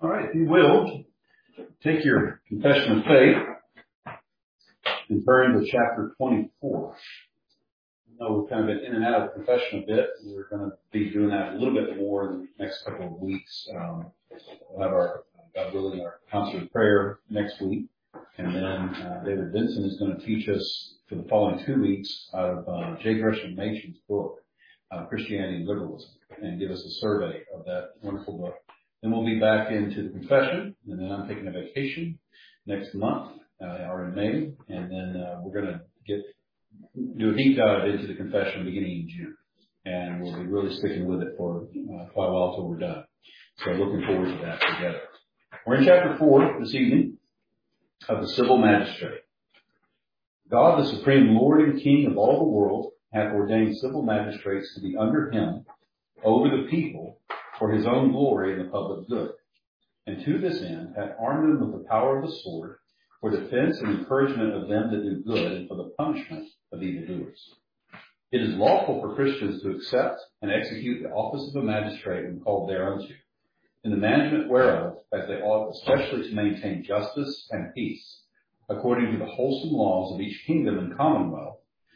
All right, if you will, take your confession of faith and turn to chapter 24. I know we've kind of been in and out of confession a bit. We're going to be doing that a little bit more in the next couple of weeks. We'll have our, God willing, our concert of prayer next week. And then David Benson is going to teach us for the following 2 weeks out of J. Gresham Machen's book, Christianity and Liberalism, and give us a survey of that wonderful book. Then we'll be back into the confession, and then I'm taking a vacation next month, or in May, and then we're going to do a deep dive into the confession beginning in June, and we'll be really sticking with it for quite a while till we're done. So looking forward to that together. We're in chapter 4 this evening of the Civil Magistrate. God, the supreme Lord and King of all the world, hath ordained civil magistrates to be under him over the people, for his own glory and the public good. And to this end hath armed them with the power of the sword, for defense and encouragement of them that do good, and for the punishment of evildoers. It is lawful for Christians to accept and execute the office of a magistrate when called thereunto, in the management whereof, as they ought especially to maintain justice and peace, according to the wholesome laws of each kingdom and commonwealth,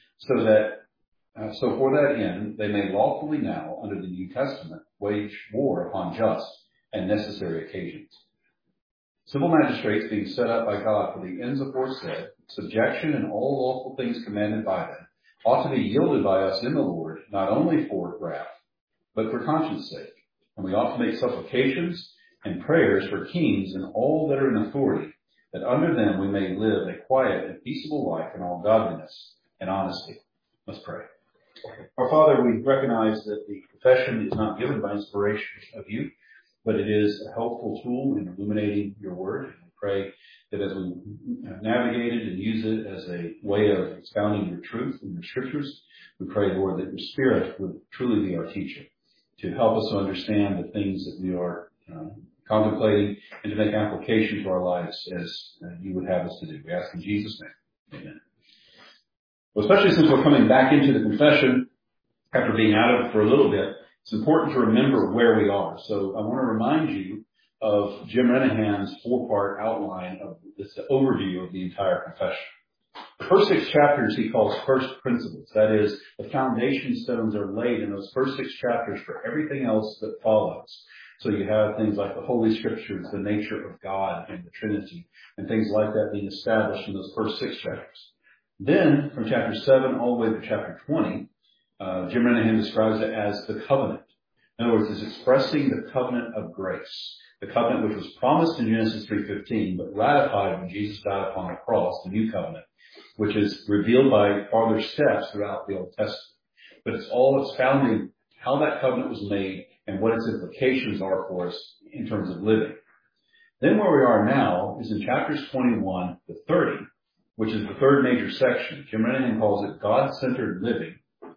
so for that end, they may lawfully now, under the New Testament, wage war upon just and necessary occasions. Civil magistrates being set up by God for the ends aforesaid, subjection and all lawful things commanded by them, ought to be yielded by us in the Lord, not only for wrath, but for conscience sake. And we ought to make supplications and prayers for kings and all that are in authority, that under them we may live a quiet and peaceable life in all godliness and honesty. Let's pray. Our Father, we recognize that the confession is not given by inspiration of you, but it is a helpful tool in illuminating your word. And we pray that as we navigate it and use it as a way of expounding your truth in your scriptures, we pray, Lord, that your Spirit would truly be our teacher to help us to understand the things that we are contemplating and to make application to our lives as you would have us to do. We ask in Jesus' name. Amen. Well, especially since we're coming back into the confession after being out of it for a little bit, it's important to remember where we are. So I want to remind you of Jim Renahan's 4-part outline of this overview of the entire confession. The first 6 chapters he calls first principles. That is, the foundation stones are laid in those first 6 chapters for everything else that follows. So you have things like the Holy Scriptures, the nature of God and the Trinity, and things like that being established in those first 6 chapters. Then, from chapter 7 all the way to chapter 20, Jim Renahan describes it as the covenant. In other words, it's expressing the covenant of grace, the covenant which was promised in Genesis 3:15, but ratified when Jesus died upon the cross, the new covenant, which is revealed by farther steps throughout the Old Testament. But it's all expounding how that covenant was made and what its implications are for us in terms of living. Then where we are now is in chapters 21 to 30, which is the third major section. Jim Renahan calls it God-centered living,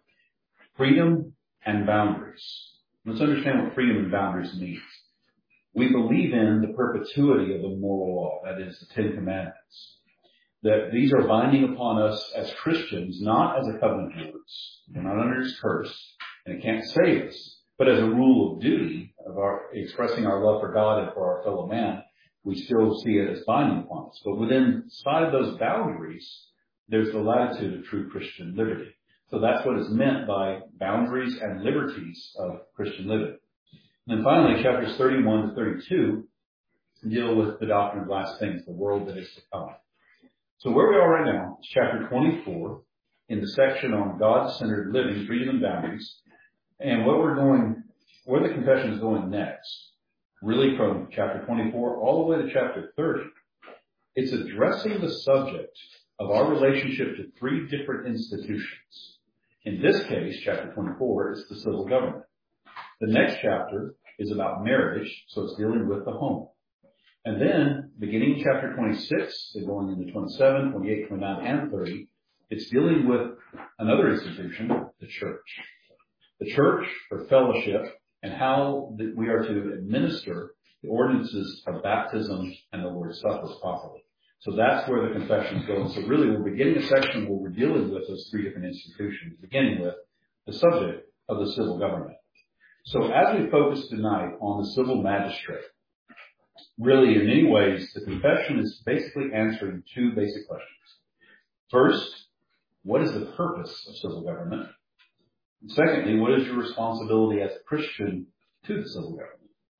freedom and boundaries. Let's understand what freedom and boundaries means. We believe in the perpetuity of the moral law, that is, the 10 Commandments. That these are binding upon us as Christians, not as a covenant of words. We're not under his curse, and it can't save us, but as a rule of duty of our expressing our love for God and for our fellow man, we still see it as binding upon us. But within inside those boundaries, there's the latitude of true Christian liberty. So that's what is meant by boundaries and liberties of Christian living. And then finally, chapters 31 to 32 deal with the doctrine of last things, the world that is to come. So where we are right now is chapter 24 in the section on God-centered living, freedom and boundaries. And where the confession is going next, really from chapter 24 all the way to chapter 30, it's addressing the subject of our relationship to 3 different institutions. In this case, chapter 24 is the civil government. The next chapter is about marriage, so it's dealing with the home. And then, beginning chapter 26, and going into 27, 28, 29, and 30, it's dealing with another institution, the church. The church for fellowship and how we are to administer the ordinances of baptism and the Lord's Supper properly. So that's where the confession is going. So really we're beginning a section where we're dealing with those 3 different institutions, beginning with the subject of the civil government. So as we focus tonight on the civil magistrate, Really, in many ways, the confession is basically answering two basic questions. First, what is the purpose of civil government? And secondly, what is your responsibility as a Christian to the civil government?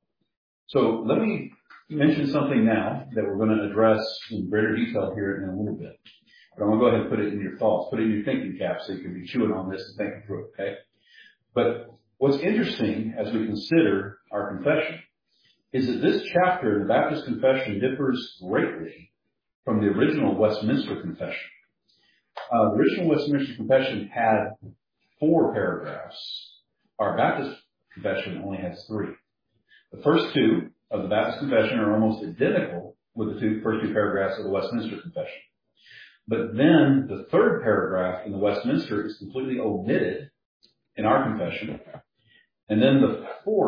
So let me mention something now that we're going to address in greater detail here in a little bit. But I'm going to go ahead and put it in your thoughts, put it in your thinking cap so you can be chewing on this and thinking through it, okay? But what's interesting as we consider our confession is that this chapter in the Baptist Confession differs greatly from the original Westminster Confession. The original Westminster Confession had 4 paragraphs. Our Baptist Confession only has 3. The first 2 of the Baptist Confession are almost identical with the first two paragraphs of the Westminster Confession. But then the third paragraph in the Westminster is completely omitted in our confession. And then the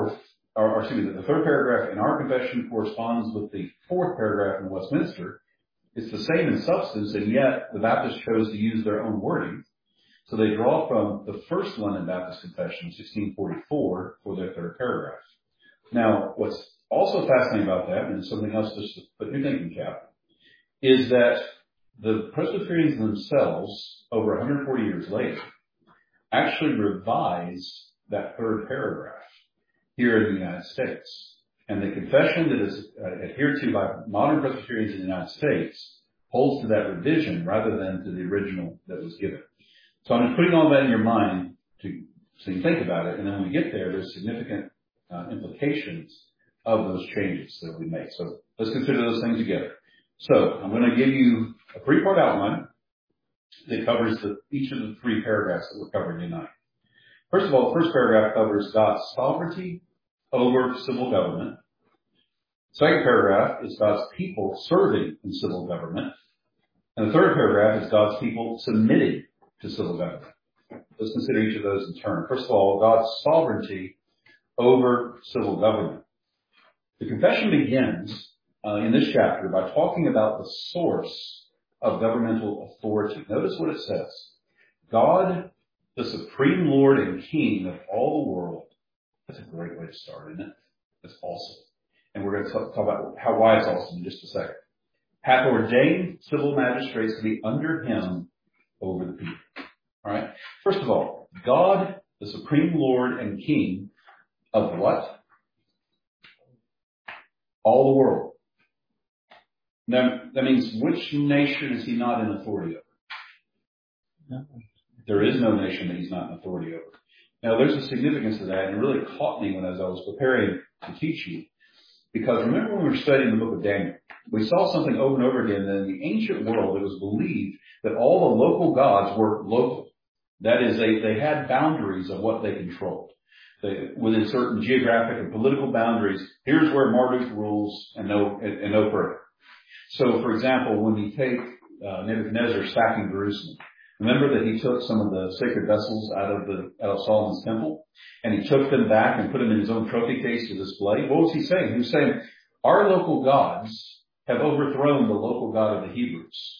third paragraph in our confession corresponds with the fourth paragraph in Westminster. It's the same in substance, and yet the Baptists chose to use their own wording. So they draw from the first London Baptist Confession, 1644, for their third paragraph. Now, what's also fascinating about that, and something else just to put in your thinking cap, is that the Presbyterians themselves, over 140 years later, actually revise that third paragraph here in the United States. And the confession that is adhered to by modern Presbyterians in the United States holds to that revision rather than to the original that was given. So I'm just putting all that in your mind so you think about it. And then when we get there, there's significant implications of those changes that we make. So let's consider those things together. So I'm going to give you a 3-part outline that covers each of the 3 paragraphs that we're covering tonight. First of all, the first paragraph covers God's sovereignty over civil government. Second paragraph is God's people serving in civil government. And the third paragraph is God's people submitting to civil government. Let's consider each of those in turn. First of all, God's sovereignty over civil government. The confession begins in this chapter by talking about the source of governmental authority. Notice what it says. God, the supreme Lord and King of all the world. That's a great way to start, isn't it? That's awesome. And we're going to talk about why it's awesome in just a second. Hath ordained civil magistrates to be under him over the people. All right. First of all, God, the supreme Lord and King of what? All the world. Now, that means which nation is he not in authority over? No. There is no nation that he's not in authority over. Now, there's a significance to that, and it really caught me as I was preparing to teach you. Because remember when we were studying the book of Daniel, we saw something over and over again that in the ancient world it was believed that all the local gods were local. That is, they had boundaries of what they controlled. Within certain geographic and political boundaries, here's where Marduk rules and no further. So, for example, when we take Nebuchadnezzar sacking Jerusalem, remember that he took some of the sacred vessels out of Solomon's temple, and he took them back and put them in his own trophy case to display. What was he saying? He was saying, our local gods have overthrown the local God of the Hebrews.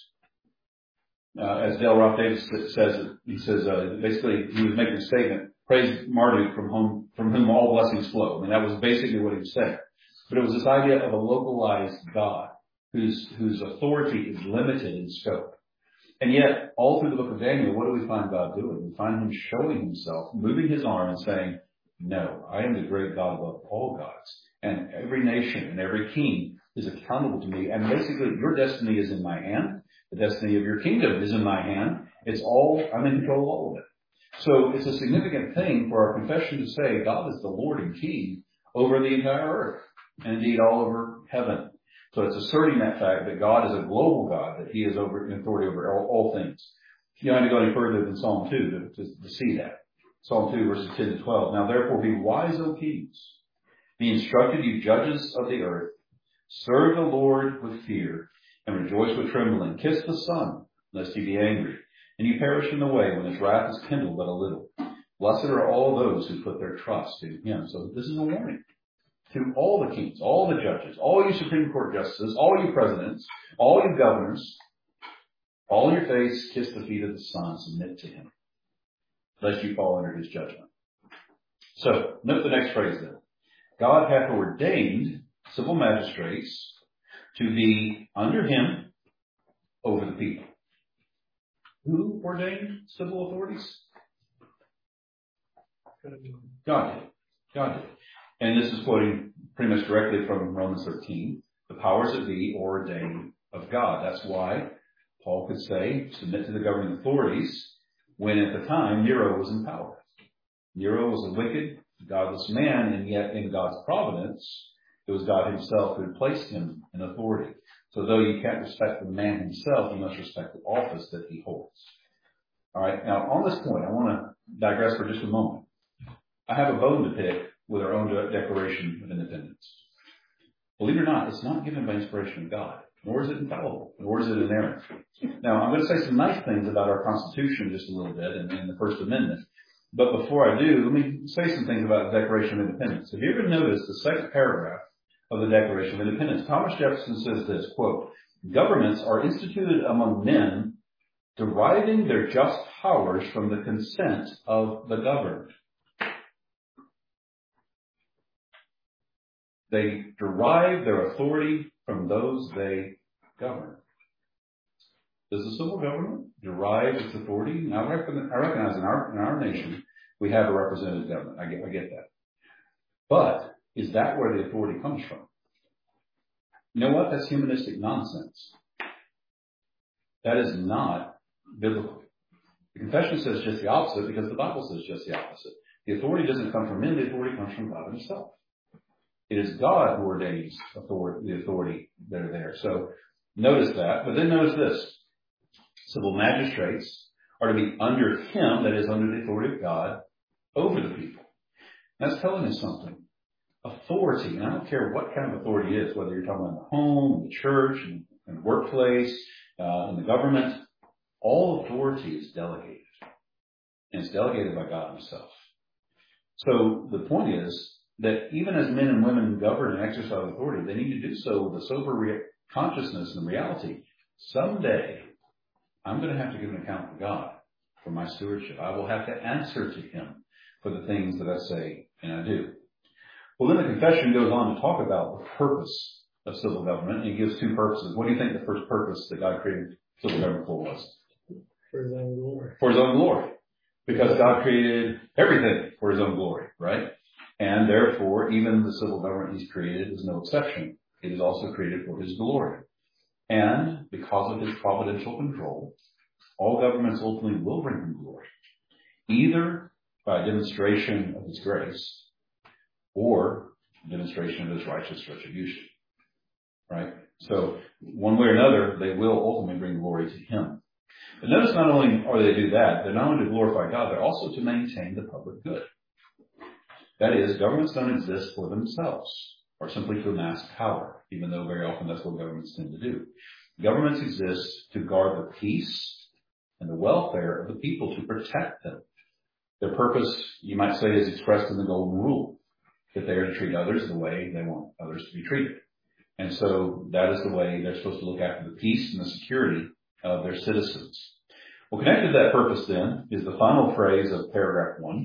As Dale Ralph Davis says, he says, basically, he was making a statement, praise Marduk from whom all blessings flow. I mean, that was basically what he was saying. But it was this idea of a localized God whose authority is limited in scope. And yet, all through the book of Daniel, what do we find God doing? We find him showing himself, moving his arm and saying, no, I am the great God above all gods. And every nation and every king is accountable to me. And basically, your destiny is in my hand. The destiny of your kingdom is in my hand. I'm in control of all of it. So it's a significant thing for our confession to say God is the Lord and King over the entire earth and indeed all over heaven. So it's asserting that fact that God is a global God, that he is in authority over all things. You don't have to go any further than Psalm 2 to see that. Psalm 2 verses 10 to 12. Now therefore be wise, O kings. Be instructed, you judges of the earth. Serve the Lord with fear and rejoice with trembling. Kiss the Son, lest he be angry, and you perish in the way when his wrath is kindled but a little. Blessed are all those who put their trust in him. So this is a warning to all the kings, all the judges, all you Supreme Court justices, all you presidents, all you governors, fall on your face, kiss the feet of the Son, submit to him, lest you fall under his judgment. So, note the next phrase then. God hath ordained civil magistrates to be under him over the people. Who ordained civil authorities? God did. God did. And this is quoting pretty much directly from Romans 13. The powers that be ordained of God. That's why Paul could say, submit to the governing authorities, when at the time Nero was in power. Nero was a wicked, godless man, and yet in God's providence, it was God himself who had placed him in authority. So though you can't respect the man himself, you must respect the office that he holds. All right. Now, on this point, I want to digress for just a moment. I have a bone to pick with our own Declaration of Independence. Believe it or not, it's not given by inspiration of God, nor is it infallible, nor is it inerrant. Now, I'm going to say some nice things about our Constitution just a little bit and the First Amendment. But before I do, let me say some things about the Declaration of Independence. Have you ever noticed the second paragraph of the Declaration of Independence? Thomas Jefferson says this, quote, governments are instituted among men deriving their just powers from the consent of the governed. They derive their authority from those they govern. Does the civil government derive its authority? Now, I recognize in our nation, we have a representative government. I get that. But is that where the authority comes from? You know what? That's humanistic nonsense. That is not biblical. The confession says just the opposite because the Bible says just the opposite. The authority doesn't come from men. The authority comes from God himself. It is God who ordains the authority that are there. So notice that. But then notice this. Civil magistrates are to be under him, that is under the authority of God, over the people. That's telling us something. Authority, and I don't care what kind of authority it is, whether you're talking about the home, the church, in the workplace, in the government, all authority is delegated. And it's delegated by God himself. So the point is that even as men and women govern and exercise authority, they need to do so with a sober consciousness and reality. Someday, I'm going to have to give an account to God for my stewardship. I will have to answer to him for the things that I say and I do. Well, then the confession goes on to talk about the purpose of civil government, and it gives two purposes. What do you think the first purpose that God created civil government for was? For his own glory. For his own glory. Because God created everything for his own glory, right? And therefore, even the civil government he's created is no exception. It is also created for his glory. And because of his providential control, all governments ultimately will bring him glory, either by a demonstration of his grace or a demonstration of his righteous retribution. Right? So one way or another, they will ultimately bring glory to him. But notice not only are they to do that, they're not only to glorify God, they're also to maintain the public good. That is, governments don't exist for themselves or simply to amass power, even though very often that's what governments tend to do. Governments exist to guard the peace and the welfare of the people, to protect them. Their purpose, you might say, is expressed in the Golden Rule, that they are to treat others the way they want others to be treated. And so that is the way they're supposed to look after the peace and the security of their citizens. Well, connected to that purpose then is the final phrase of paragraph 1.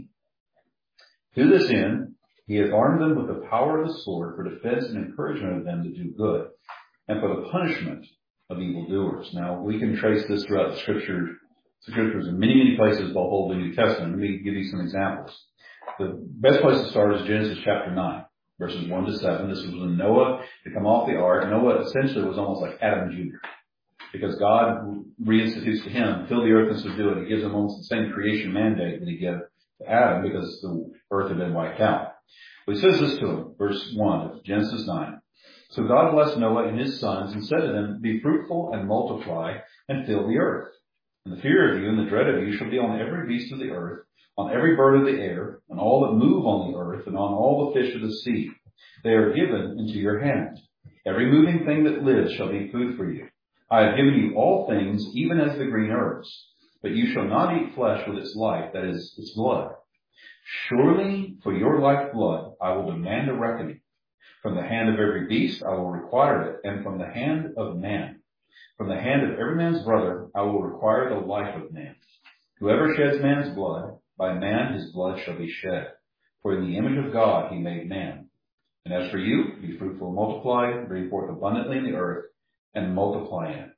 To this end, he has armed them with the power of the sword for defense and encouragement of them to do good, and for the punishment of evildoers. Now, we can trace this throughout the scriptures in many, many places, both Old and New Testament. Let me give you some examples. The best place to start is Genesis chapter 9, verses 1 to 7. This was when Noah had come off the ark. Noah essentially was almost like Adam Jr., because God reinstitutes to him, fill the earth and subdue it. He gives him almost the same creation mandate that he gave to Adam, because the earth had been wiped out. But he says this to him, verse 1 of Genesis 9. So God blessed Noah and his sons and said to them, be fruitful and multiply and fill the earth. And the fear of you and the dread of you shall be on every beast of the earth, on every bird of the air, and all that move on the earth, and on all the fish of the sea. They are given into your hand. Every moving thing that lives shall be food for you. I have given you all things, even as the green herbs. But you shall not eat flesh with its life, that is, its blood. Surely for your life blood I will demand a reckoning. From the hand of every beast I will require it, and from the hand of man. From the hand of every man's brother I will require the life of man. Whoever sheds man's blood, by man his blood shall be shed. For in the image of God he made man. And as for you, be fruitful and multiply, bring forth abundantly in the earth, and multiply in it.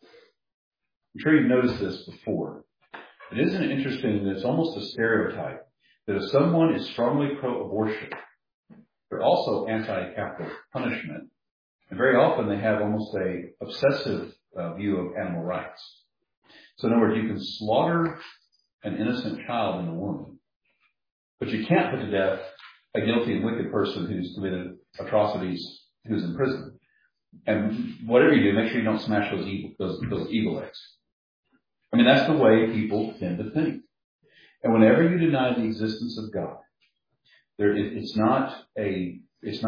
I'm sure you've noticed this before. But isn't it interesting that it's almost a stereotype that if someone is strongly pro-abortion, they're also anti-capital punishment. And very often they have almost a obsessive view of animal rights. So in other words, you can slaughter an innocent child in the womb, but you can't put to death a guilty and wicked person who's committed atrocities, who's in prison. And whatever you do, make sure you don't smash those evil eggs. I mean, that's the way people tend to think. And whenever you deny the existence of God, it's not a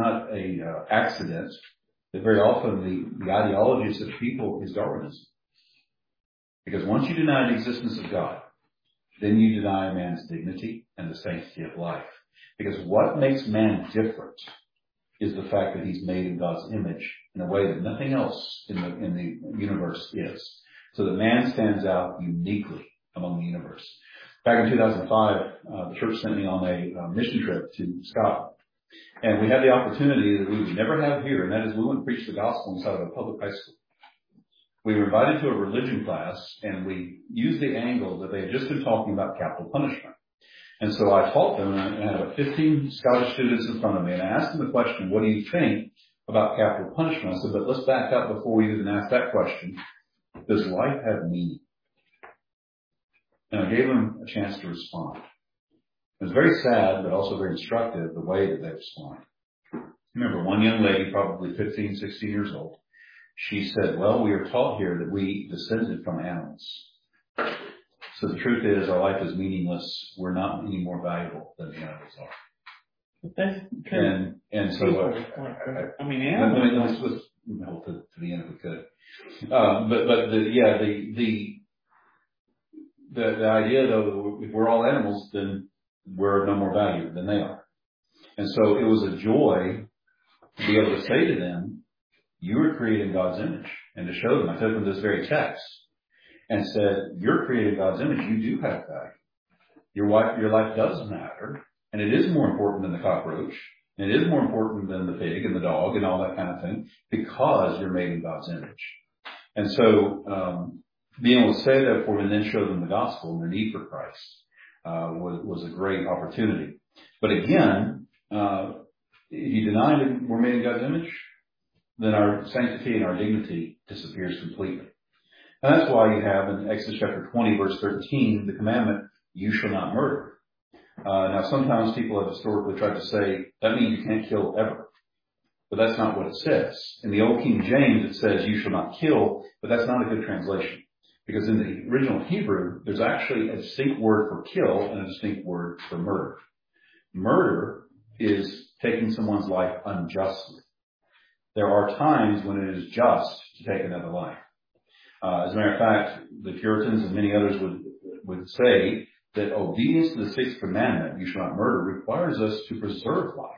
accident that very often the ideologies of people is Darwinism. Because once you deny the existence of God, then you deny man's dignity and the sanctity of life. Because what makes man different is the fact that he's made in God's image in a way that nothing else in the universe is. So that man stands out uniquely among the universe. Back in 2005, the church sent me on a mission trip to Scotland. And we had the opportunity that we would never have here, and that is we went and preached the gospel inside of a public high school. We were invited to a religion class, and we used the angle that they had just been talking about capital punishment. And so I taught them, and I had about 15 Scottish students in front of me, and I asked them the question, what do you think about capital punishment? I said, but let's back up before we even ask that question. Does life have meaning? And I gave them a chance to respond. It was very sad, but also very instructive, the way that they responded. I remember one young lady, probably 15, 16 years old, she said, well, we are taught here that we descended from animals. So the truth is our life is meaningless. We're not any more valuable than the animals are. But that's true. And so, animals. let me hold to the end if we could. The idea though, if we're all animals, then we're no more valuable than they are. And so it was a joy to be able to say to them, you were created in God's image. And to show them, I took them this very text and said, you're created in God's image. You do have value. Your life does matter. And it is more important than the cockroach. And it is more important than the pig and the dog and all that kind of thing because you're made in God's image. And so, being able to say that for them and then show them the gospel and their need for Christ, was a great opportunity. But again, if you deny that we're made in God's image, then our sanctity and our dignity disappears completely. And that's why you have in Exodus chapter 20, verse 13, the commandment, you shall not murder. Now sometimes people have historically tried to say, that means you can't kill ever. But that's not what it says. In the Old King James, it says, you shall not kill, but that's not a good translation. Because in the original Hebrew, there's actually a distinct word for kill and a distinct word for murder. Murder is taking someone's life unjustly. There are times when it is just to take another life. As a matter of fact, the Puritans and many others would say that obedience to the sixth commandment, you shall not murder, requires us to preserve life.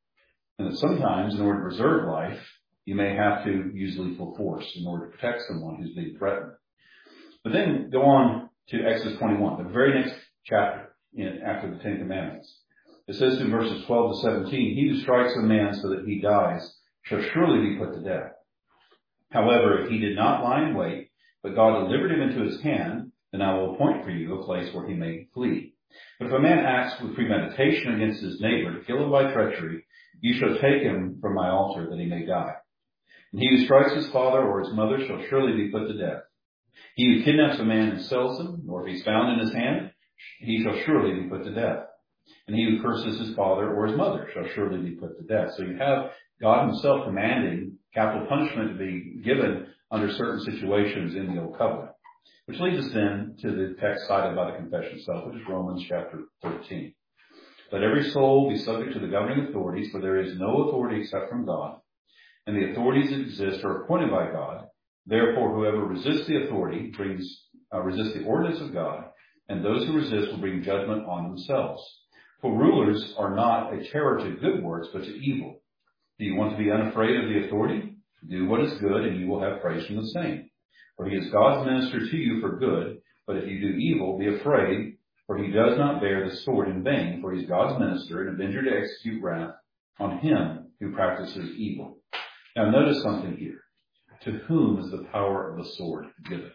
And that sometimes in order to preserve life, you may have to use lethal force in order to protect someone who's being threatened. But then go on to Exodus 21, the very next chapter after the Ten Commandments. It says in verses 12 to 17, he who strikes a man so that he dies shall surely be put to death. However, if he did not lie in wait, but God delivered him into his hand, then I will appoint for you a place where he may flee. But if a man acts with premeditation against his neighbor to kill him by treachery, you shall take him from my altar that he may die. And he who strikes his father or his mother shall surely be put to death. He who kidnaps a man and sells him, or if he's found in his hand, he shall surely be put to death. And he who curses his father or his mother shall surely be put to death. So you have God himself commanding capital punishment to be given under certain situations in the Old Covenant. Which leads us then to the text cited by the confession itself, which is Romans chapter 13. Let every soul be subject to the governing authorities, for there is no authority except from God, and the authorities that exist are appointed by God. Therefore, whoever resists the authority resists the ordinance of God, and those who resist will bring judgment on themselves. For rulers are not a terror to good works, but to evil. Do you want to be unafraid of the authority? Do what is good, and you will have praise from the same. For he is God's minister to you for good, but if you do evil, be afraid, for he does not bear the sword in vain, for he is God's minister, an avenger to execute wrath on him who practices evil. Now notice something here. To whom is the power of the sword given?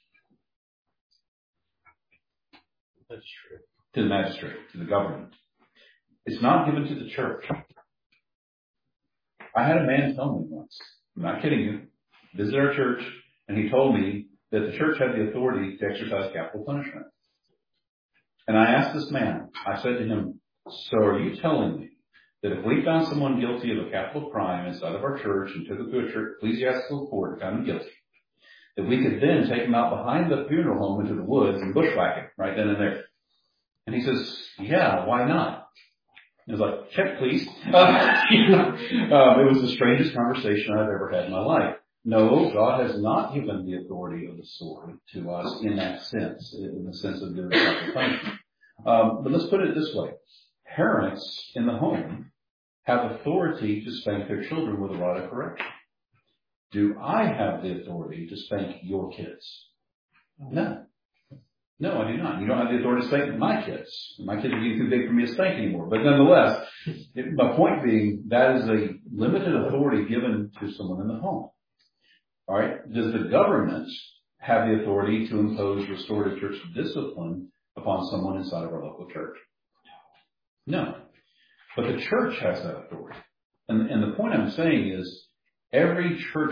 Magistrate. To the magistrate, to the government. It's not given to the church. I had a man tell me once, I'm not kidding you, visited our church, and he told me that the church had the authority to exercise capital punishment. And I asked this man, I said to him, so are you telling me that if we found someone guilty of a capital crime inside of our church and took it to a church ecclesiastical court and found him guilty, that we could then take him out behind the funeral home into the woods and bushwhack him right then and there? And he says, yeah, why not? I was like, check please. It was the strangest conversation I've ever had in my life. No, God has not given the authority of the sword to us in that sense, in the sense of doing capital punishment. But let's put it this way. Parents in the home have authority to spank their children with a rod of correction. Do I have the authority to spank your kids? No. No, I do not. You don't have the authority to spank my kids. My kids are getting too big for me to spank anymore. But nonetheless, my point being, that is a limited authority given to someone in the home. All right? Does the government have the authority to impose restorative church discipline upon someone inside of our local church? No. But the church has that authority. And the point I'm saying is, every church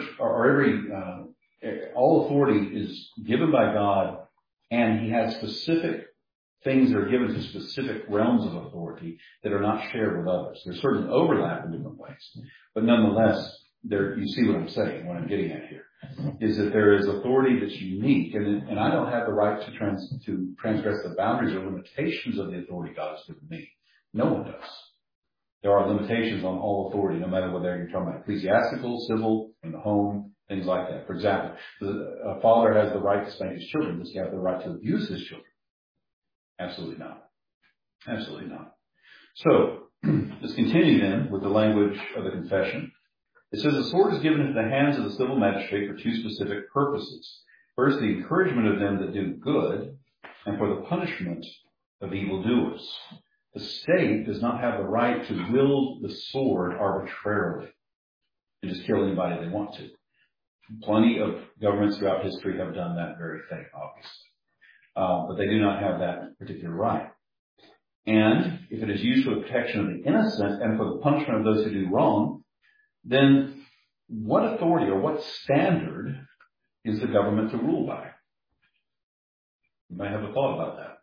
all authority is given by God, and he has specific things that are given to specific realms of authority that are not shared with others. There's certain overlap in different ways. But nonetheless, you see what I'm saying, what I'm getting at here, is that there is authority that's unique, and I don't have the right to transgress the boundaries or limitations of the authority God has given me. No one does. There are limitations on all authority, no matter whether you're talking about ecclesiastical, civil, in the home, things like that. For example, a father has the right to spank his children. Does he have the right to abuse his children? Absolutely not. Absolutely not. So, let's continue then with the language of the confession. It says the sword is given into the hands of the civil magistrate for two specific purposes. First, the encouragement of them that do good, and for the punishment of evildoers. The state does not have the right to wield the sword arbitrarily and just kill anybody they want to. Plenty of governments throughout history have done that very thing, obviously. But they do not have that particular right. And if it is used for the protection of the innocent and for the punishment of those who do wrong, then what authority or what standard is the government to rule by? You might have a thought about that.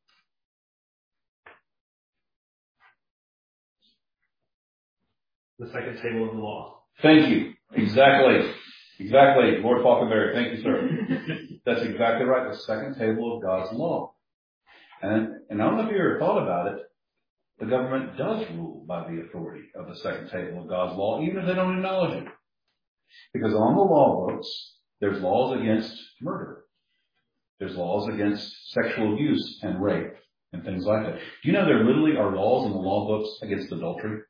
The second table of the law. Thank you. Exactly. Lord Falkenberry, thank you, sir. That's exactly right. The second table of God's law. And I don't know if you ever thought about it, the government does rule by the authority of the second table of God's law, even if they don't acknowledge it. Because on the law books, there's laws against murder. There's laws against sexual abuse and rape and things like that. Do you know there literally are laws in the law books against adultery?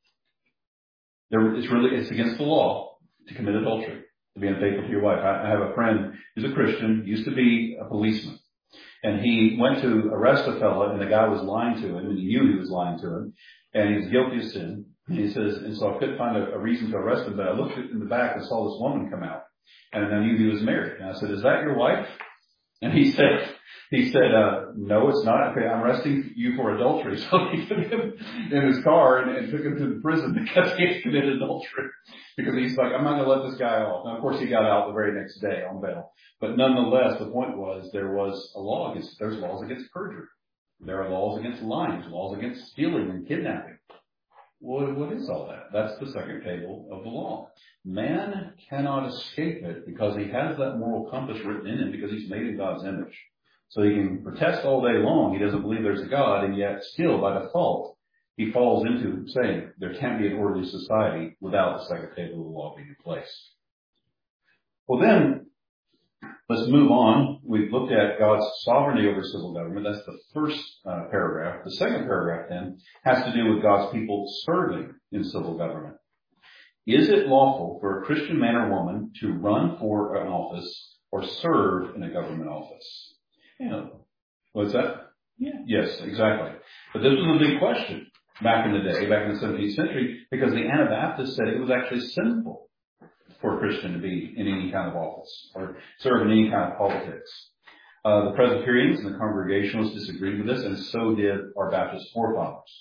It's against the law to commit adultery, to be unfaithful to your wife. I have a friend who's a Christian, used to be a policeman. And he went to arrest a fellow, and the guy was lying to him, and he knew he was lying to him, and he was guilty of sin. And he says, and so I couldn't find a reason to arrest him, but I looked in the back and saw this woman come out, and I knew he was married. And I said, is that your wife? And he said, no, it's not. Okay, I'm arresting you for adultery. So he took him in his car and took him to the prison because he had committed adultery. Because he's like, I'm not going to let this guy off. And of course he got out the very next day on bail. But nonetheless, the point was there's laws against perjury. There are laws against lying, laws against stealing and kidnapping. What is all that? That's the second table of the law. Man cannot escape it because he has that moral compass written in him because he's made in God's image. So he can protest all day long. He doesn't believe there's a God, and yet still, by default, he falls into saying there can't be an orderly society without the second table of the law being in place. Well then, let's move on. We've looked at God's sovereignty over civil government. That's the first paragraph. The second paragraph then has to do with God's people serving in civil government. Is it lawful for a Christian man or woman to run for an office or serve in a government office? Yeah. What's that? Yeah. Yes, exactly. But this was a big question. back in the day, back in the 17th century, because the Anabaptists said it was actually sinful for a Christian to be in any kind of office or serve in any kind of politics. The Presbyterians and the Congregationalists disagreed with this, and so did our Baptist forefathers.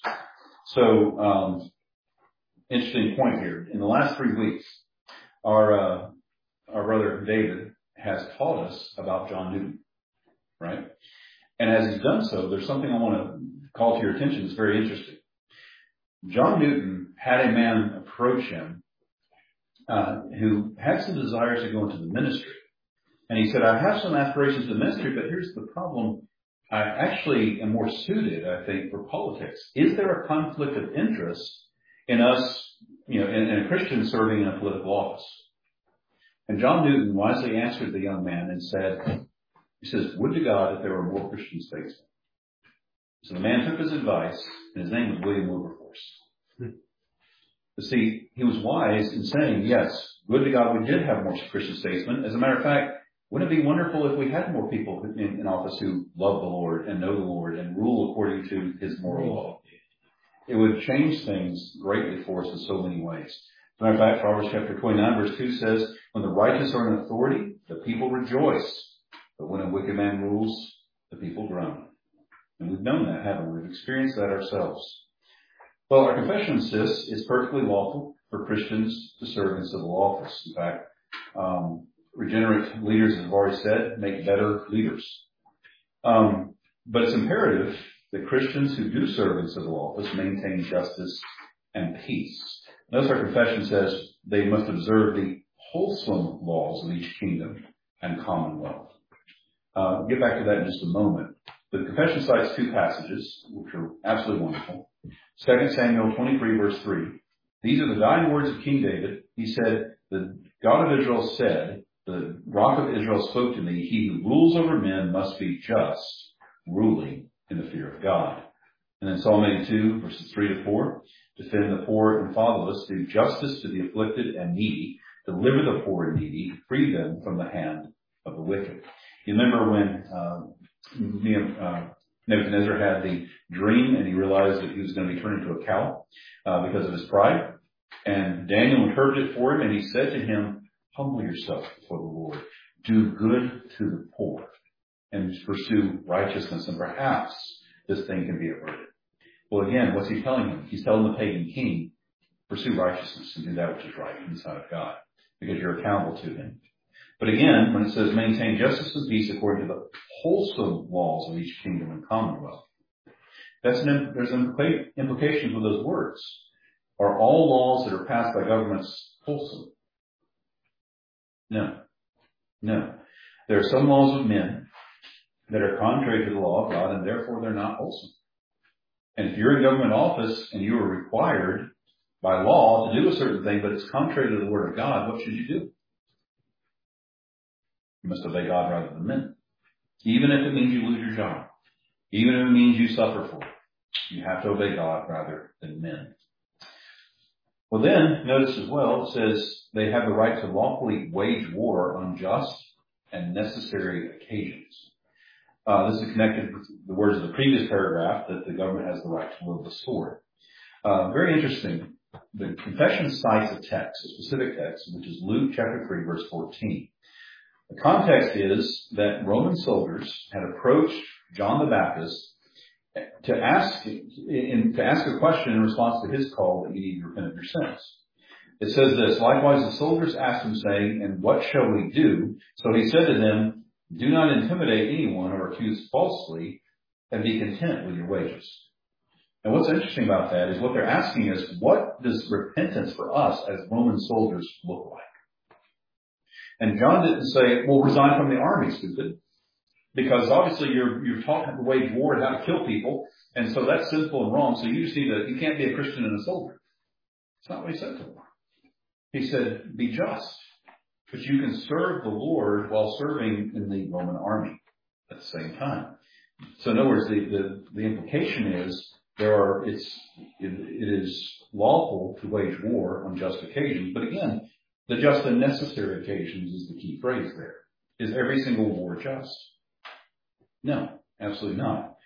So, interesting point here. In the last 3 weeks, our brother David has taught us about John Newton, right? And as he's done so, there's something I want to call to your attention that's very interesting. John Newton had a man approach him who had some desires to go into the ministry. And he said, I have some aspirations in the ministry, but here's the problem. I actually am more suited, I think, for politics. Is there a conflict of interest in us, in a Christian serving in a political office? And John Newton wisely answered the young man and said, he says, would to God that there were more Christian statesmen. So the man took his advice, and his name was William Wilberforce. But see, he was wise in saying, yes, would to God we did have more Christian statesmen. As a matter of fact, wouldn't it be wonderful if we had more people in office who love the Lord and know the Lord and rule according to his moral law? It would change things greatly for us in so many ways. As a matter of fact, Proverbs chapter 29 verse 2 says, when the righteous are in authority, the people rejoice. But when a wicked man rules, the people groan. And we've known that, haven't we? We've experienced that ourselves. Well, our confession insists it's perfectly lawful for Christians to serve in civil office. In fact, regenerate leaders, as I've already said, make better leaders. But it's imperative that Christians who do serve in civil office maintain justice and peace. Notice our confession says they must observe the wholesome laws of each kingdom and commonwealth. We'll get back to that in just a moment. The confession cites 2 passages, which are absolutely wonderful. 2 Samuel 23, verse 3. These are the dying words of King David. He said, the God of Israel said, the rock of Israel spoke to me, he who rules over men must be just, ruling in the fear of God. And then Psalm 82, verses 3 to 4. Defend the poor and fatherless, do justice to the afflicted and needy, deliver the poor and needy, free them from the hand of the wicked. You remember when Nebuchadnezzar had the dream and he realized that he was going to be turned into a cow because of his pride. And Daniel interpreted it for him, and he said to him, humble yourself before the Lord. Do good to the poor and pursue righteousness, and perhaps this thing can be averted. Well, again, what's he telling him? He's telling the pagan king, pursue righteousness and do that which is right in the sight of God, because you're accountable to him. But again, when it says maintain justice and peace according to the wholesome laws of each kingdom and commonwealth, there's implications with those words. Are all laws that are passed by governments wholesome? No. There are some laws of men that are contrary to the law of God, and therefore they're not wholesome. And if you're in government office and you are required by law to do a certain thing, but it's contrary to the Word of God, what should you do? You must obey God rather than men. Even if it means you lose your job. Even if it means you suffer for it. You have to obey God rather than men. Well then, notice as well, it says they have the right to lawfully wage war on just and necessary occasions. This is connected with the words of the previous paragraph that the government has the right to wield the sword. Very interesting. The confession cites a text, a specific text, which is Luke chapter 3, verse 14. The context is that Roman soldiers had approached John the Baptist to ask a question in response to his call that you need to repent of your sins. It says this, likewise the soldiers asked him, saying, and what shall we do? So he said to them, do not intimidate anyone or accuse falsely, and be content with your wages. And what's interesting about that is what they're asking is, what does repentance for us as Roman soldiers look like? And John didn't say, well, resign from the army, stupid. Because obviously you're taught how to wage war and how to kill people, and so that's sinful and wrong, so you can't be a Christian and a soldier. That's not what he said to them. He said, be just, but you can serve the Lord while serving in the Roman army at the same time. So in other words, the implication is it is lawful to wage war on just occasions, but again, the just and necessary occasions is the key phrase there. Is every single war just? No, absolutely not.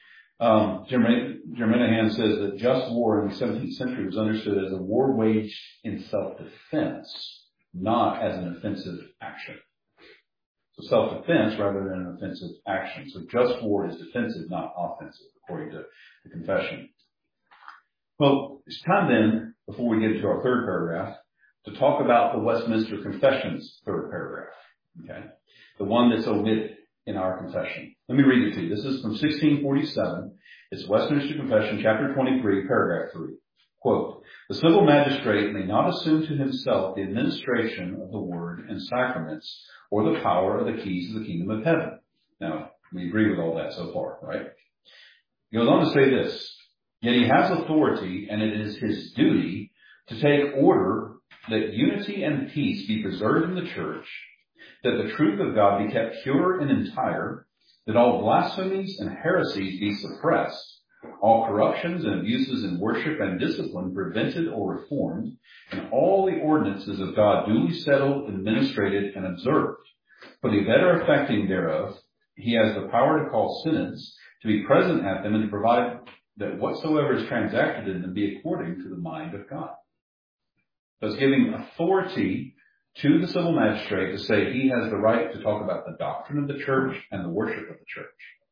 Jim Renahan says that just war in the 17th century was understood as a war waged in self-defense, not as an offensive action. So self-defense rather than an offensive action. So just war is defensive, not offensive, according to the confession. Well, it's time then, before we get into our third paragraph, to talk about the Westminster Confession's third paragraph. Okay? The one that's omitted in our confession. Let me read it to you. This is from 1647. It's Westminster Confession, chapter 23, paragraph 3. Quote, the civil magistrate may not assume to himself the administration of the word and sacraments or the power of the keys of the kingdom of heaven. Now, we agree with all that so far, right? He goes on to say this, yet he has authority and it is his duty to take order that unity and peace be preserved in the church, that the truth of God be kept pure and entire, that all blasphemies and heresies be suppressed, all corruptions and abuses in worship and discipline prevented or reformed, and all the ordinances of God duly settled, administrated, and observed. For the better effecting thereof, he has the power to call synods, to be present at them, and to provide that whatsoever is transacted in them be according to the mind of God. Thus giving authority to the civil magistrate to say he has the right to talk about the doctrine of the church and the worship of the church.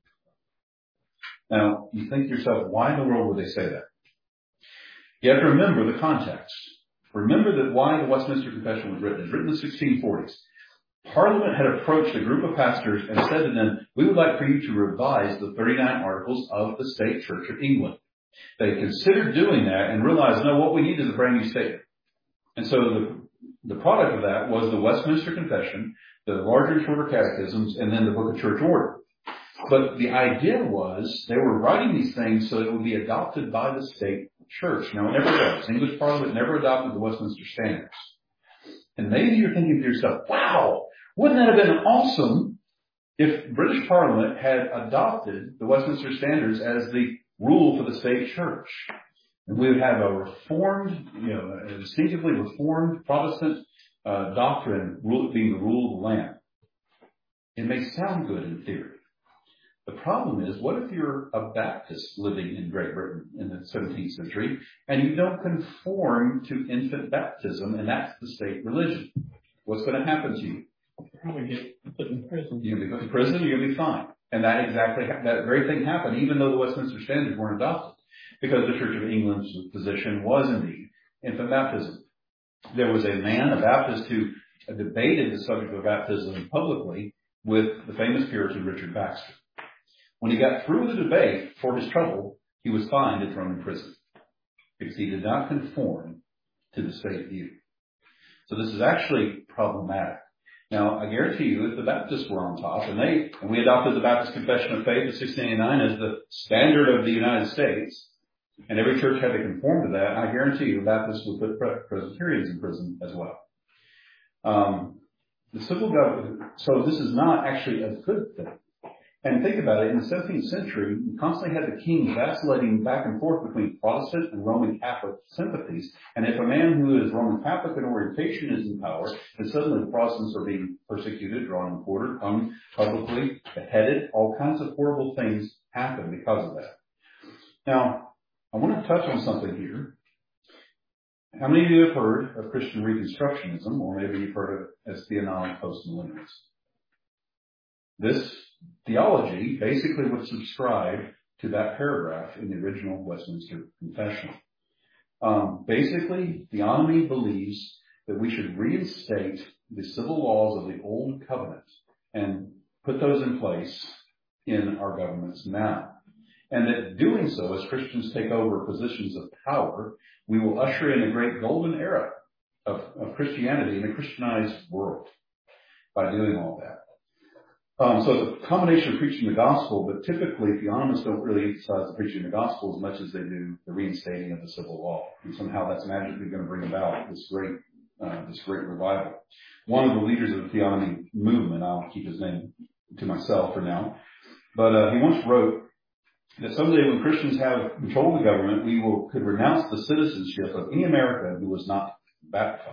Now, you think to yourself, why in the world would they say that? You have to remember the context. Remember that why the Westminster Confession was written. It was written in the 1640s. Parliament had approached a group of pastors and said to them, we would like for you to revise the 39 Articles of the State Church of England. They considered doing that and realized, no, what we need is a brand new statement. And so the product of that was the Westminster Confession, the larger and shorter catechisms, and then the Book of Church Order. But the idea was they were writing these things so that it would be adopted by the state church. Now, it never was. English Parliament never adopted the Westminster Standards. And maybe you're thinking to yourself, wow, wouldn't that have been awesome if British Parliament had adopted the Westminster Standards as the rule for the state church? And we would have a reformed, a distinctively reformed Protestant doctrine being the rule of the land. It may sound good in theory. The problem is, what if you're a Baptist living in Great Britain in the 17th century and you don't conform to infant baptism and that's the state religion? What's going to happen to you? You'll probably get put in prison. You're going to be put in prison, you're going to be fined. And that very thing happened even though the Westminster Standards weren't adopted, because the Church of England's position was indeed infant baptism. There was a man, a Baptist, who debated the subject of baptism publicly with the famous Puritan Richard Baxter. When he got through the debate, for his trouble, he was fined and thrown in prison because he did not conform to the state view. So this is actually problematic. Now, I guarantee you, if the Baptists were on top, and we adopted the Baptist Confession of Faith of 1689 as the standard of the United States, and every church had to conform to that, I guarantee you the Baptists would put Presbyterians in prison as well. The civil government, so this is not actually a good thing. And think about it, in the 17th century, you constantly had the king vacillating back and forth between Protestant and Roman Catholic sympathies. And if a man who is Roman Catholic in orientation is in power, then suddenly the Protestants are being persecuted, drawn and quartered, hung publicly, beheaded. All kinds of horrible things happen because of that. Now, I want to touch on something here. How many of you have heard of Christian Reconstructionism, or maybe you've heard of it as theonomic postmillennialism? This theology basically would subscribe to that paragraph in the original Westminster Confession. Basically, theonomy believes that we should reinstate the civil laws of the Old Covenant and put those in place in our governments now. And that doing so, as Christians take over positions of power, we will usher in a great golden era of Christianity in a Christianized world by doing all that. So it's a combination of preaching the gospel, but typically theonomists don't really emphasize the preaching of the gospel as much as they do the reinstating of the civil law. And somehow that's magically going to bring about this great revival. One of the leaders of the theonomy movement, I'll keep his name to myself for now, but he once wrote that someday when Christians have control of the government, we could renounce the citizenship of any American who was not baptized.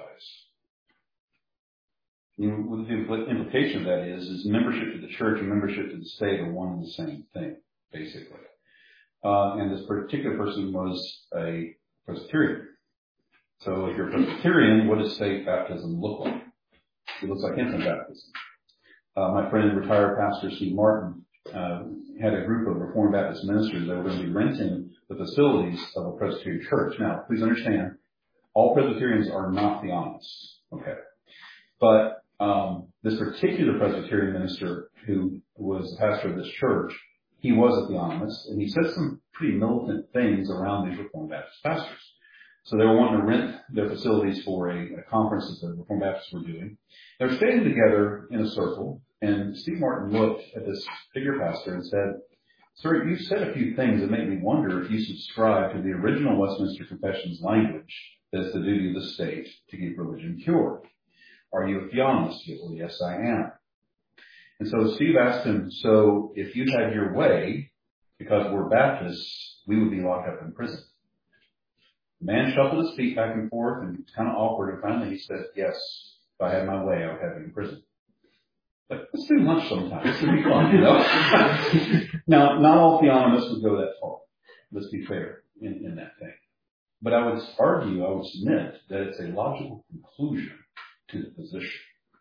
What the implication of that is membership to the church and membership to the state are one and the same thing, basically. And this particular person was a Presbyterian. So if you're a Presbyterian, what does state baptism look like? It looks like infant baptism. My friend, retired pastor Steve Martin, had a group of Reformed Baptist ministers that were going to be renting the facilities of a Presbyterian church. Now, please understand, all Presbyterians are not theonomists. Okay. But this particular Presbyterian minister who was the pastor of this church, he was a theonomist, and he said some pretty militant things around these Reformed Baptist pastors. So they were wanting to rent their facilities for a conference that the Reformed Baptists were doing. They were standing together in a circle, and Steve Martin looked at this figure pastor and said, "Sir, you said a few things that make me wonder if you subscribe to the original Westminster Confession's language that it's the duty of the state to keep religion pure. Are you a theonomist?" He said, "Well, yes, I am." And so Steve asked him, "So if you had your way, because we're Baptists, we would be locked up in prison?" The man shuffled his feet back and forth, and it was kind of awkward, and finally he said, "Yes, if I had my way, I would have you in prison." But let's do lunch sometime. This would be fun, you know? Now, not all theonomists would go that far. Let's be fair in that thing. But I would submit that it's a logical conclusion to the position.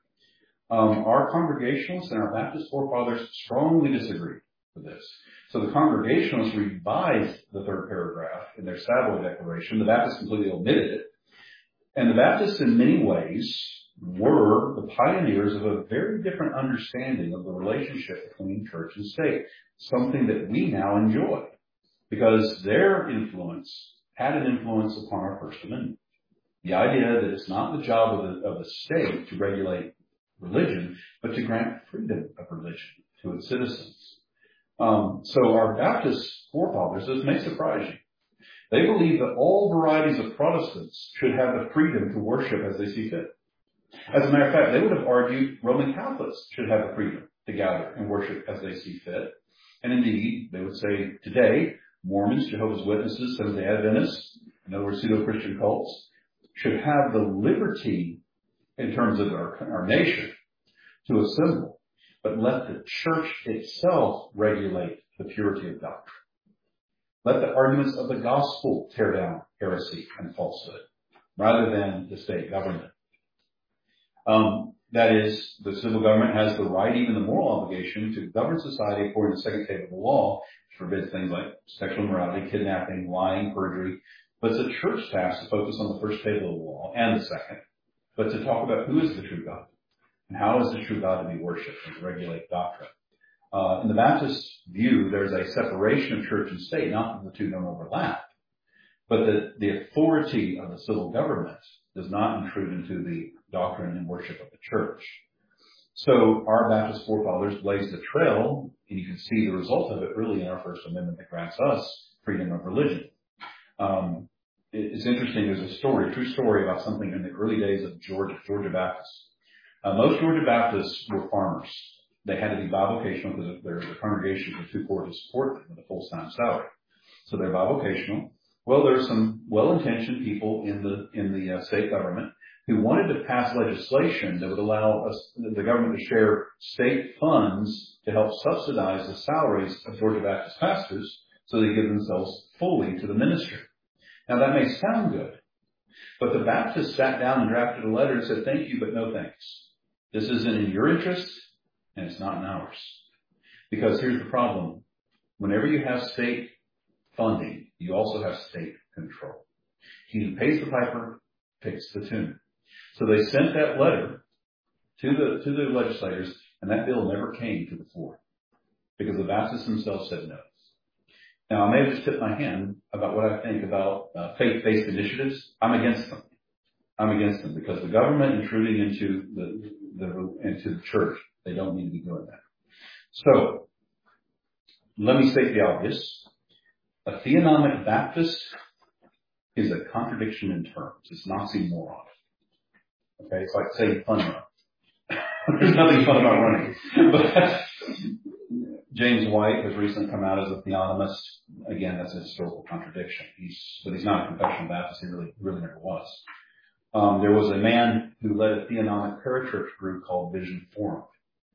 Our Congregationalists and our Baptist forefathers strongly disagree with this. So the Congregationalists revised the third paragraph in their Savoy Declaration. The Baptists completely omitted it. And the Baptists, in many ways, were the pioneers of a very different understanding of the relationship between church and state, something that we now enjoy, because their influence had an influence upon our First Amendment. The idea that it's not the job of the state to regulate religion, but to grant freedom of religion to its citizens. So our Baptist forefathers, this may surprise you, they believe that all varieties of Protestants should have the freedom to worship as they see fit. As a matter of fact, they would have argued Roman Catholics should have the freedom to gather and worship as they see fit. And indeed, they would say today, Mormons, Jehovah's Witnesses, Seventh-day Adventists, in other words, pseudo-Christian cults, should have the liberty in terms of our nation to assemble, but let the church itself regulate the purity of doctrine. Let the arguments of the gospel tear down heresy and falsehood, rather than the state government. That is, the civil government has the right, even the moral obligation, to govern society according to the second table of the law, which forbids things like sexual immorality, kidnapping, lying, perjury. But it's the church task to focus on the first table of the law and the second, but to talk about who is the true God and how is the true God to be worshipped and to regulate doctrine. In the Baptist view, there's a separation of church and state, not that the two don't overlap, but that the authority of the civil government does not intrude into the doctrine and worship of the church. So our Baptist forefathers blazed the trail, and you can see the result of it really in our First Amendment that grants us freedom of religion. It's interesting, there's a true story about something in the early days of Georgia Baptists. Most Georgia Baptists were farmers. They had to be bivocational because their congregations were too poor to support them with a full-time salary. So they're bivocational. Well, there are some well-intentioned people in the state government who wanted to pass legislation that would allow the government to share state funds to help subsidize the salaries of Georgia Baptist pastors so they give themselves fully to the ministry. Now, that may sound good, but the Baptists sat down and drafted a letter and said, "Thank you, but no thanks. This isn't in your interest, and it's not in ours." Because here's the problem. Whenever you have state funding, you also have state control. He who pays the piper picks the tune. So they sent that letter to the legislators, and that bill never came to the floor because the Baptists themselves said no. Now, I may have just tipped my hand about what I think about faith-based initiatives. I'm against them. Because the government intruding into the church, they don't need to be doing that. So, let me state the obvious. A theonomic Baptist is a contradiction in terms. It's an oxymoron. Okay, it's like saying fun run. There's nothing fun about running. But James White has recently come out as a theonomist. Again, that's a historical contradiction. But he's not a confessional Baptist. He really never was. There was a man who led a theonomic parachurch group called Vision Forum.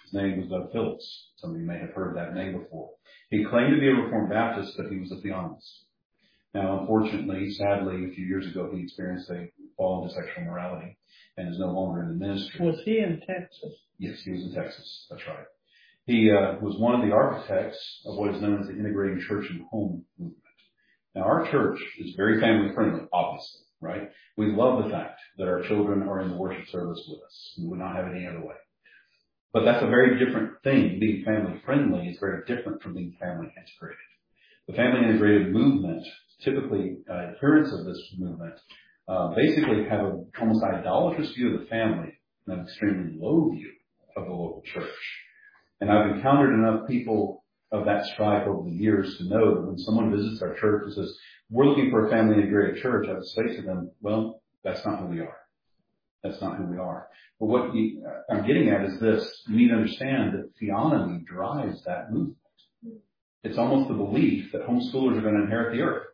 His name was Doug Phillips. Some of you may have heard that name before. He claimed to be a Reformed Baptist, but he was a theonomist. Now, unfortunately, sadly, a few years ago, he experienced a fall into sexual morality and is no longer in the ministry. Was he in Texas? Yes, he was in Texas. That's right. He was one of the architects of what is known as the Integrating Church and Home movement. Now, our church is very family friendly, obviously, right? We love the fact that our children are in the worship service with us. We would not have it any other way. But that's a very different thing. Being family friendly is very different from being family integrated. The family integrated movement, typically adherents of this movement, basically have an almost idolatrous view of the family and an extremely low view of the local church. And I've encountered enough people of that stripe over the years to know that when someone visits our church and says, we're looking for a family integrated church, I would say to them, well, that's not who we are. That's not who we are. But what I'm getting at is this. You need to understand that theonomy drives that movement. It's almost the belief that homeschoolers are going to inherit the earth.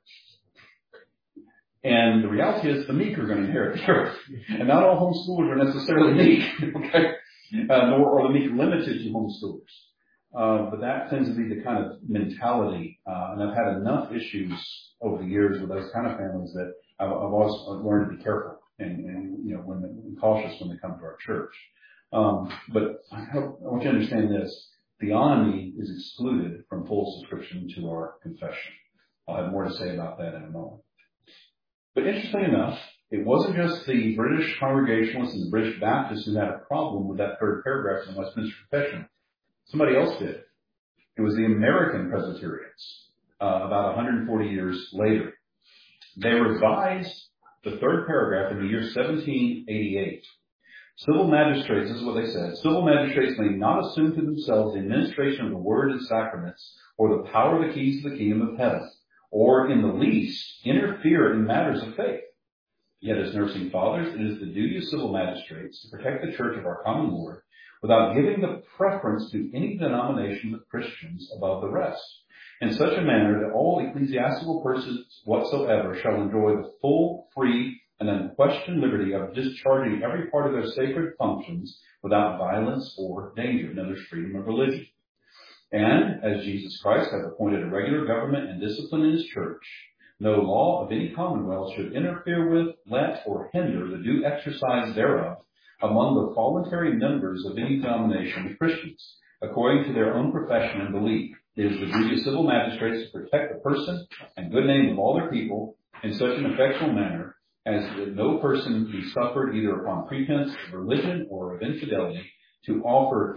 And the reality is the meek are going to inherit the earth. And not all homeschoolers are necessarily meek, okay? Nor are the meek limited to homeschoolers. But that tends to be the kind of mentality. And I've had enough issues over the years with those kind of families that I've always learned to be careful and you know, when cautious when they come to our church. But I want you to understand this. Theonomy is excluded from full subscription to our confession. I'll have more to say about that in a moment. But interestingly enough, it wasn't just the British Congregationalists and the British Baptists who had a problem with that third paragraph in the Westminster Confession. Somebody else did. It was the American Presbyterians, about 140 years later. They revised the third paragraph in the year 1788. Civil magistrates, this is what they said, civil magistrates may not assume to themselves the administration of the word and sacraments or the power of the keys to the kingdom of heaven, or in the least interfere in matters of faith. Yet as nursing fathers, it is the duty of civil magistrates to protect the church of our common Lord without giving the preference to any denomination of Christians above the rest, in such a manner that all ecclesiastical persons whatsoever shall enjoy the full, free, and unquestioned liberty of discharging every part of their sacred functions without violence or danger. And there's freedom of religion. And as Jesus Christ hath appointed a regular government and discipline in his church, no law of any commonwealth should interfere with, let, or hinder the due exercise thereof among the voluntary members of any denomination of Christians, according to their own profession and belief. It is the duty of civil magistrates to protect the person and good name of all their people in such an effectual manner as that no person be suffered either upon pretense of religion or of infidelity to offer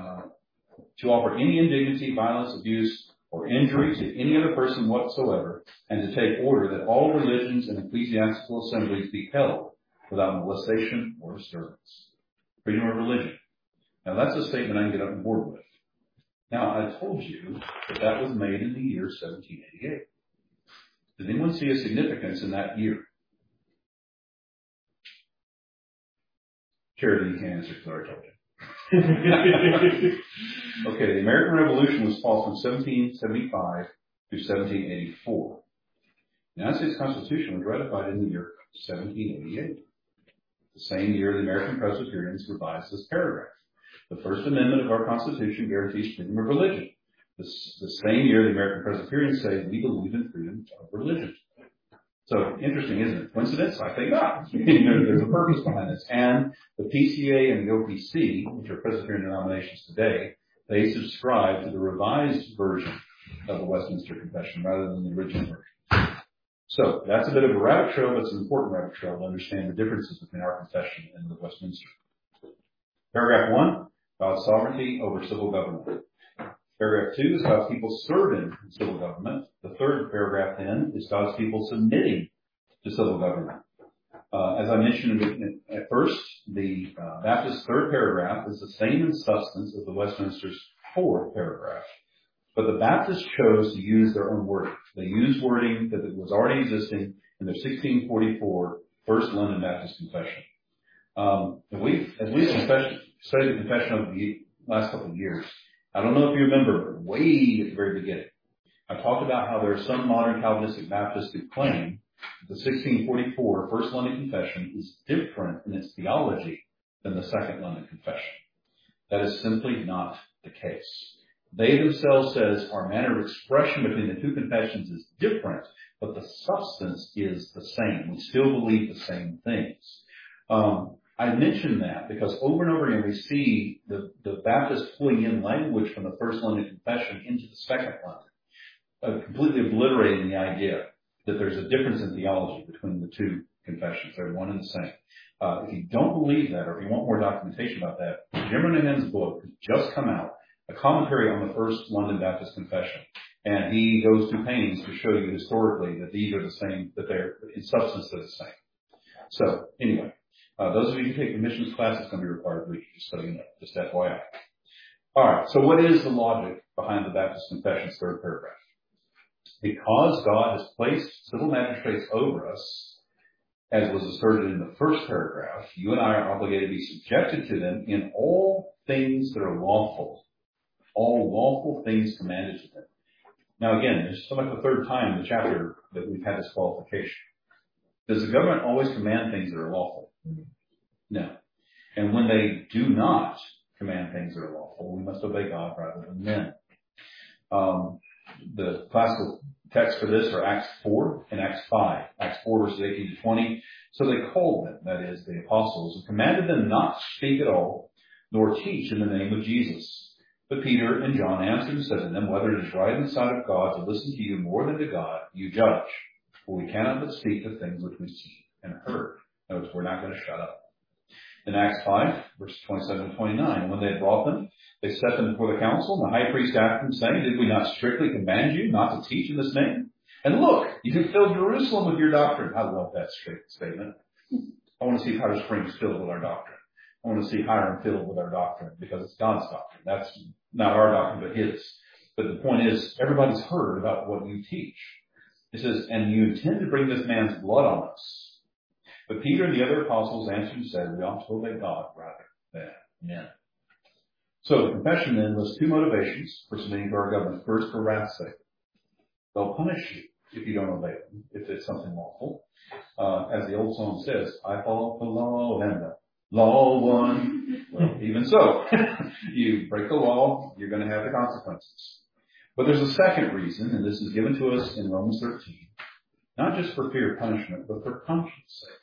any indignity, violence, abuse, or injury to any other person whatsoever, and to take order that all religions and ecclesiastical assemblies be held without molestation or disturbance. Freedom of religion. Now that's a statement I can get on board with. Now I told you that that was made in the year 1788. Does anyone see a significance in that year? Charity, you can't answer because I already told you. Okay, the American Revolution was fought from 1775 to 1784. The United States Constitution was ratified in the year 1788. The same year, the American Presbyterians revised this paragraph. The First Amendment of our Constitution guarantees freedom of religion. The same year, the American Presbyterians say we believe in freedom of religion. So interesting, isn't it? Coincidence? I think not. There's a purpose behind this. And the PCA and the OPC, which are Presbyterian denominations today, they subscribe to the revised version of the Westminster Confession rather than the original version. So that's a bit of a rabbit trail, but it's an important rabbit trail to understand the differences between our confession and the Westminster. Paragraph 1, God's sovereignty over civil government. Paragraph 2 is God's people serving civil government. The third paragraph then is God's people submitting to civil government. As I mentioned at first, the Baptist third paragraph is the same in substance as the Westminster's fourth paragraph. But the Baptists chose to use their own wording. They used wording that was already existing in their 1644 First London Baptist Confession. As we've studied the confession over the last couple of years, I don't know if you remember, but way at the very beginning, I talked about how there are some modern Calvinistic Baptists who claim the 1644 First London Confession is different in its theology than the Second London Confession. That is simply not the case. They themselves says our manner of expression between the two confessions is different, but the substance is the same. We still believe the same things. I mention that because over and over again we see the Baptists pulling in language from the First London Confession into the Second London, completely obliterating the idea that there's a difference in theology between the two confessions. They're one and the same. If you don't believe that, or if you want more documentation about that, Jim Renahan's book has just come out, a commentary on the First London Baptist Confession. And he goes to pains to show you historically that these are the same, that they're in substance they're the same. So anyway, those of you who take the missions class, it's going to be required reading, just so you know, just FYI. All right. So what is the logic behind the Baptist Confession's third paragraph? Because God has placed civil magistrates over us, as was asserted in the first paragraph, you and I are obligated to be subjected to them in all things that are lawful, all lawful things commanded to them. Now again, this is like the third time in the chapter that we've had this qualification. Does the government always command things that are lawful? No. And when they do not command things that are lawful, we must obey God rather than men. The classical texts for this are Acts 4 and Acts 5. Acts 4 verses 18 to 20. So they called them, that is, the apostles, and commanded them not to speak at all, nor teach in the name of Jesus. But Peter and John answered and said to them, whether it is right in the sight of God to listen to you more than to God, you judge. For we cannot but speak the things which we see and heard. Notice we're not going to shut up. In Acts 5, verses 27 and 29, when they had brought them, they set them before the council, and the high priest asked them, saying, did we not strictly command you not to teach in this name? And look, you have filled Jerusalem with your doctrine. I love that statement. I want to see Powder Springs filled with our doctrine. I want to see Hiram filled with our doctrine, because it's God's doctrine. That's not our doctrine, but his. But the point is, everybody's heard about what you teach. It says, and you intend to bring this man's blood on us. But Peter and the other apostles answered and said, we ought to obey God rather than men. So the confession then lists two motivations for submitting to our government. First, for wrath's sake. They'll punish you if you don't obey them, if it's something lawful. As the old song says, I follow the law and the law won. Well, even so, you break the law, you're going to have the consequences. But there's a second reason, and this is given to us in Romans 13, not just for fear of punishment, but for conscience sake.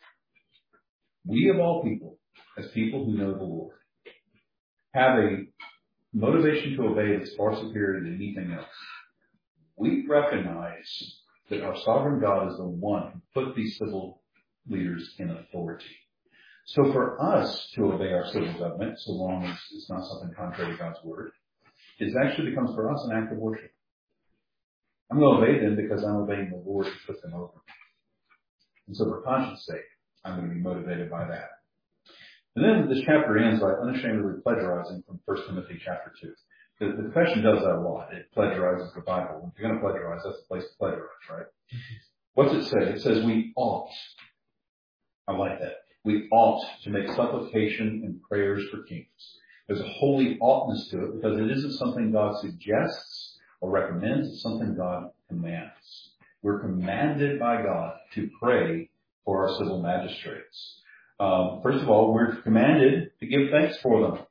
We of all people, as people who know the Lord, have a motivation to obey that's far superior to anything else. We recognize that our sovereign God is the one who put these civil leaders in authority. So for us to obey our civil government, so long as it's not something contrary to God's word, it actually becomes for us an act of worship. I'm going to obey them because I'm obeying the Lord who put them over me. And so for conscience sake, I'm going to be motivated by that. And then this chapter ends by unashamedly plagiarizing from 1 Timothy chapter 2. The confession does that a lot. It plagiarizes the Bible. If you're going to plagiarize, that's the place to plagiarize, right? What's it say? It says we ought. I like that. We ought to make supplication and prayers for kings. There's a holy oughtness to it because it isn't something God suggests or recommends. It's something God commands. We're commanded by God to pray for our civil magistrates. First of all, we're commanded to give thanks for them.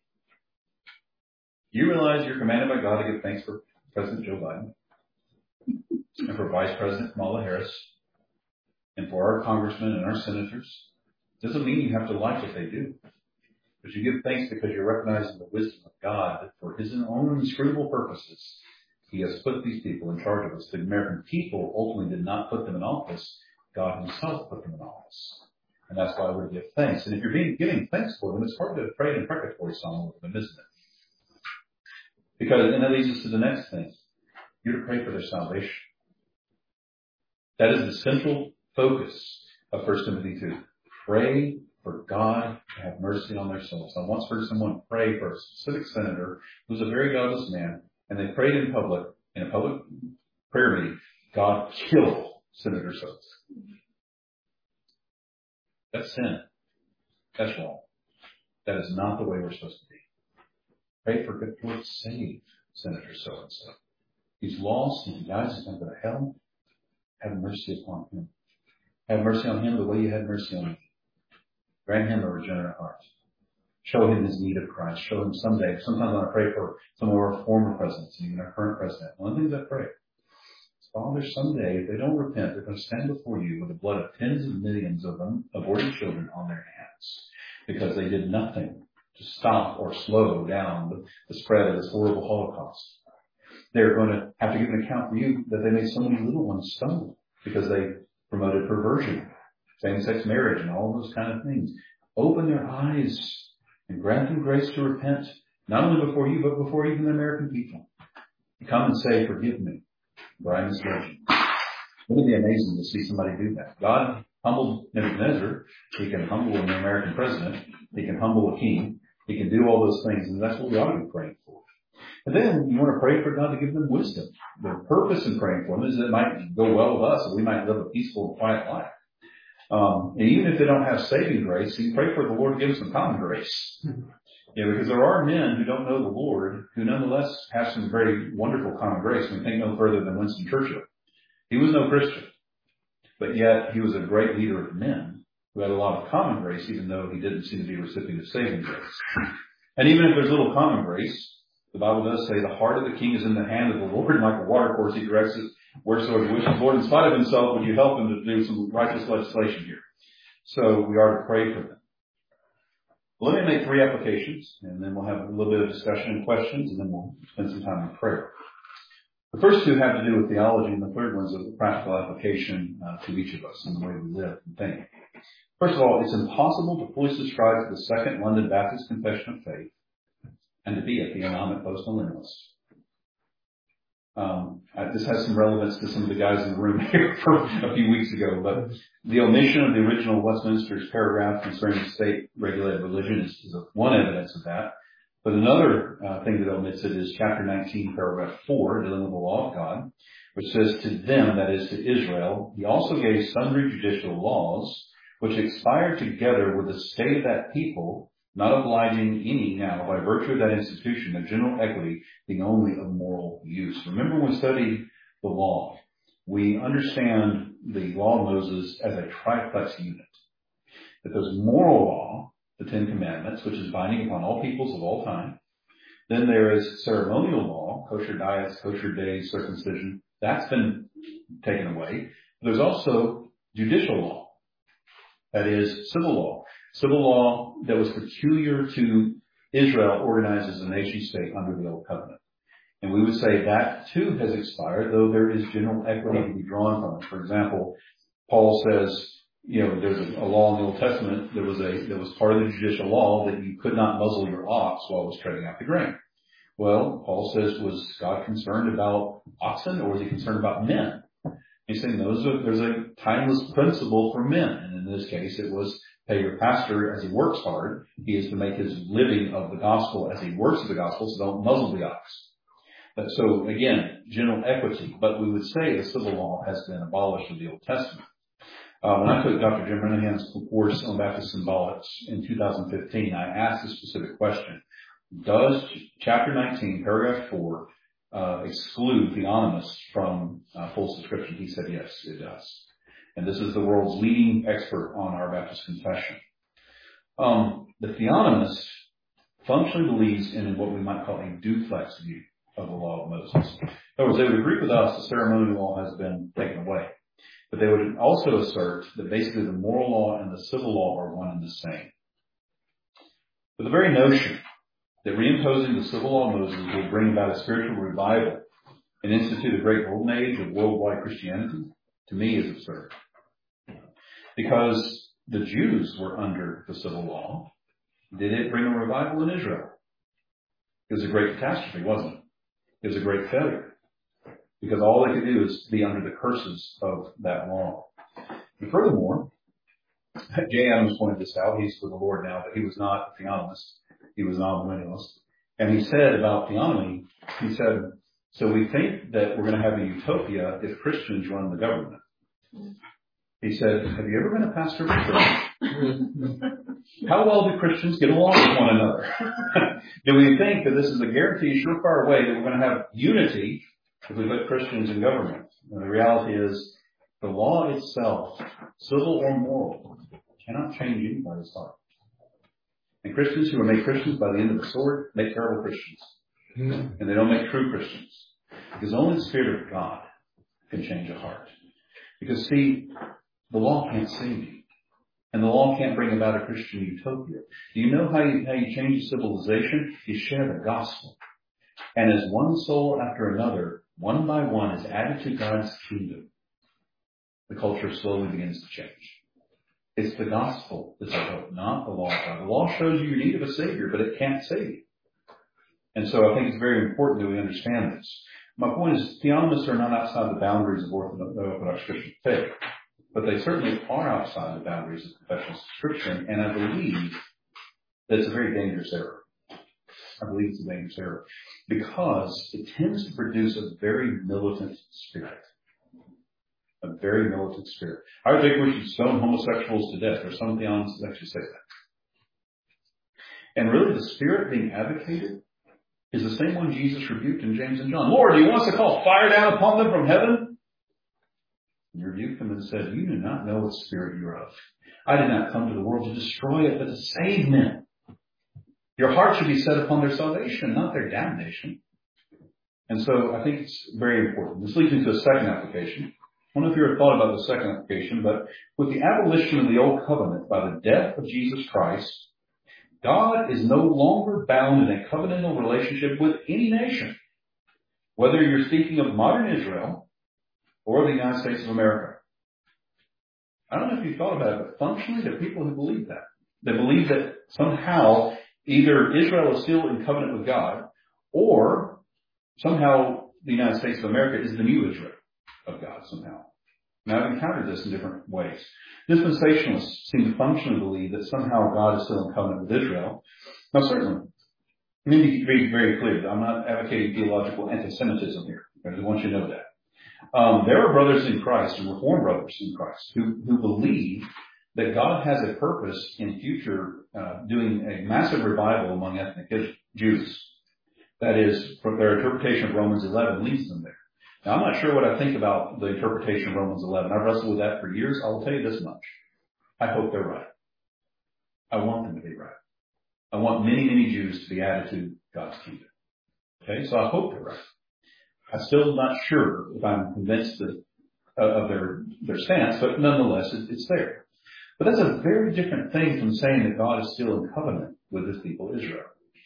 You realize you're commanded by God to give thanks for President Joe Biden and for Vice President Kamala Harris and for our congressmen and our senators. Doesn't mean you have to like what they do. But you give thanks because you're recognizing the wisdom of God that for his own inscrutable purposes, he has put these people in charge of us. The American people ultimately did not put them in office. God himself put them in office. And that's why we give thanks. And if you're giving thanks for them, it's hard to pray an imprecatory psalm over them, isn't it? Because, and that leads us to the next thing. You're to pray for their salvation. That is the central focus of 1 Timothy 2. Pray for God to have mercy on their souls. I once heard someone pray for a specific senator who was a very godless man, and they prayed in a public prayer meeting, God kill Senator Soaps. That's sin. That's wrong. That is not the way we're supposed to be. Pray for good Lord, save Senator so-and-so. He's lost and he dies, he's going to go to hell. Have mercy upon him. Have mercy on him the way you had mercy on me. Grant him a regenerate heart. show him his need of Christ. Show him someday. Sometimes when I pray for some of our former presidents and even our current president, one of the things I pray is, Father, someday, if they don't repent, they're going to stand before you with the blood of tens of millions of aborted children on their hands because they did nothing to stop or slow down the spread of this horrible Holocaust. They're going to have to give an account for you that they made so many little ones stumble because they promoted perversion, same-sex marriage, and all those kind of things. Open their eyes and grant them grace to repent, not only before you, but before even the American people. Come and say, forgive me, for I misled you. It would be amazing to see somebody do that. God humbled Nebuchadnezzar. He can humble an American president. He can humble a king. He can do all those things, and that's what we ought to be praying for. And then you want to pray for God to give them wisdom. The purpose in praying for them is that it might go well with us and we might live a peaceful and quiet life. And even if they don't have saving grace, you can pray for the Lord to give them some common grace. Because there are men who don't know the Lord who nonetheless have some very wonderful common grace. We think no further than Winston Churchill. He was no Christian, but yet he was a great leader of men who had a lot of common grace, even though he didn't seem to be a recipient of saving grace. And even if there's little common grace, the Bible does say the heart of the king is in the hand of the Lord, and like a water course he directs it wheresoever he wishes. Lord, in spite of himself, would you help him to do some righteous legislation here? So we are to pray for them. Well, let me make 3 applications, and then we'll have a little bit of discussion and questions, and then we'll spend some time in prayer. The first 2 have to do with theology, and the third one's a practical application to each of us in the way we live and think. First of all, it's impossible to fully subscribe to the Second London Baptist Confession of Faith and to be a theonomic postmillennialist. This has some relevance to some of the guys in the room here from a few weeks ago, but the omission of the original Westminster's paragraph concerning state-regulated religion is one evidence of that. But another thing that omits it is chapter 19, paragraph 4, dealing with the law of God, which says, to them, that is to Israel, he also gave sundry judicial laws, which expired together with the state of that people, not obliging any now by virtue of that institution of general equity being only of moral use. Remember when we studied the law, we understand the law of Moses as a triplex unit. That there's moral law, the 10 Commandments, which is binding upon all peoples of all time. Then there is ceremonial law, kosher diets, kosher days, circumcision. That's been taken away. There's also judicial law. That is civil law. Civil law that was peculiar to Israel organized as a nation state under the Old Covenant. And we would say that too has expired, though there is general equity to be drawn from it. For example, Paul says, there's a law in the Old Testament that was part of the judicial law that you could not muzzle your ox while it was treading out the grain. Well, Paul says, was God concerned about oxen or was he concerned about men? He's saying there's a timeless principle for men. And in this case, it was pay your pastor as he works hard. He is to make his living of the gospel as he works of the gospel, so don't muzzle the ox. So again, general equity. But we would say the civil law has been abolished in the Old Testament. When I took Dr. Jim Renahan's course on Baptist symbolics in 2015, I asked a specific question. Does chapter 19, paragraph 4, exclude theonomists from full subscription? He said, yes, it does. And this is the world's leading expert on our Baptist confession. The theonomist functionally believes in what we might call a duplex view of the law of Moses. In other words, they would agree with us the ceremonial law has been taken away. But they would also assert that basically the moral law and the civil law are one and the same. But the very notion that reimposing the civil law of Moses will bring about a spiritual revival and institute a great golden age of worldwide Christianity, to me is absurd. Because the Jews were under the civil law. Did it bring a revival in Israel? It was a great catastrophe, wasn't it? It was a great failure. Because all they could do is be under the curses of that law. And furthermore, Jay Adams pointed this out. He's with the Lord now, but he was not a theonomist. He was not a millennialist. And he said about theonomy, he said, so we think that we're going to have a utopia if Christians run the government. He said, have you ever been a pastor of a church? How well do Christians get along with one another? Do we think that this is a guaranteed, surefire way that we're going to have unity if we put Christians in government? And the reality is the law itself, civil or moral, cannot change anybody's heart. And And Christians who are made Christians by the end of the sword make terrible Christians. And they don't make true Christians. Because only the Spirit of God can change a heart. Because see, the law can't save you. And the law can't bring about a Christian utopia. Do you know how you change a civilization? You share the gospel. And as one soul after another, one by one, is added to God's kingdom, the culture slowly begins to change. It's the gospel that's our hope, not the law of God. The law shows you your need of a Savior, but it can't save you. And so I think it's very important that we understand this. My point is, theonomists are not outside the boundaries of Orthodox Christian faith, but they certainly are outside the boundaries of confessional subscription, and I believe that it's a very dangerous error. I believe it's a dangerous error because it tends to produce a very militant spirit. A very militant spirit. I think we should stone homosexuals to death. There's some theologians that actually say that. And really the spirit being advocated is the same one Jesus rebuked in James and John. Lord, do you want us to call fire down upon them from heaven? He rebuked them and said, you do not know what spirit you are of. I did not come to the world to destroy it, but to save men. Your heart should be set upon their salvation, not their damnation. And so I think it's very important. This leads me to a second application. I don't know if you ever thought about the second application, but with the abolition of the old covenant by the death of Jesus Christ, God is no longer bound in a covenantal relationship with any nation, whether you're speaking of modern Israel or the United States of America. I don't know if you thought about it, but functionally there are people who believe that. They believe that somehow either Israel is still in covenant with God, or somehow the United States of America is the new Israel of God somehow. Now, I've encountered this in different ways. Dispensationalists seem to functionally believe that somehow God is still in covenant with Israel. Now, certainly, let me be very clear. I'm not advocating theological anti-Semitism here. I just want you to know that. There are brothers in Christ and Reformed brothers in Christ who believe that God has a purpose in future doing a massive revival among ethnic Jews. That is, their interpretation of Romans 11 leads them there. Now, I'm not sure what I think about the interpretation of Romans 11. I've wrestled with that for years. I will tell you this much. I hope they're right. I want them to be right. I want many, many Jews to be added to God's kingdom. Okay, so I hope they're right. I'm still not sure if I'm convinced of their stance, but nonetheless, it's there. But that's a very different thing from saying that God is still in covenant with his people Israel.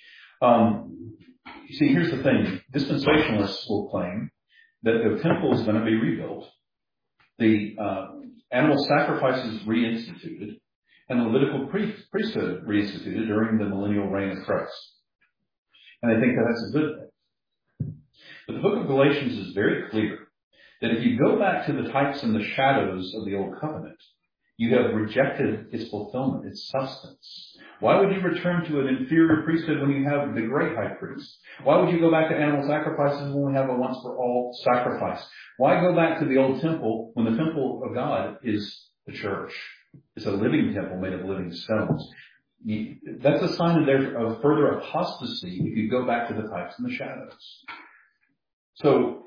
You see, here's the thing. Dispensationalists will claim that the temple is going to be rebuilt, the animal sacrifices reinstituted, and the Levitical priesthood reinstituted during the millennial reign of Christ. And they think that that's a good thing. But the book of Galatians is very clear that if you go back to the types and the shadows of the old covenant, you have rejected its fulfillment, its substance. Why would you return to an inferior priesthood when you have the great high priest? Why would you go back to animal sacrifices when we have a once-for-all sacrifice? Why go back to the old temple when the temple of God is the church? It's a living temple made of living stones. That's a sign of further apostasy if you go back to the types and the shadows. So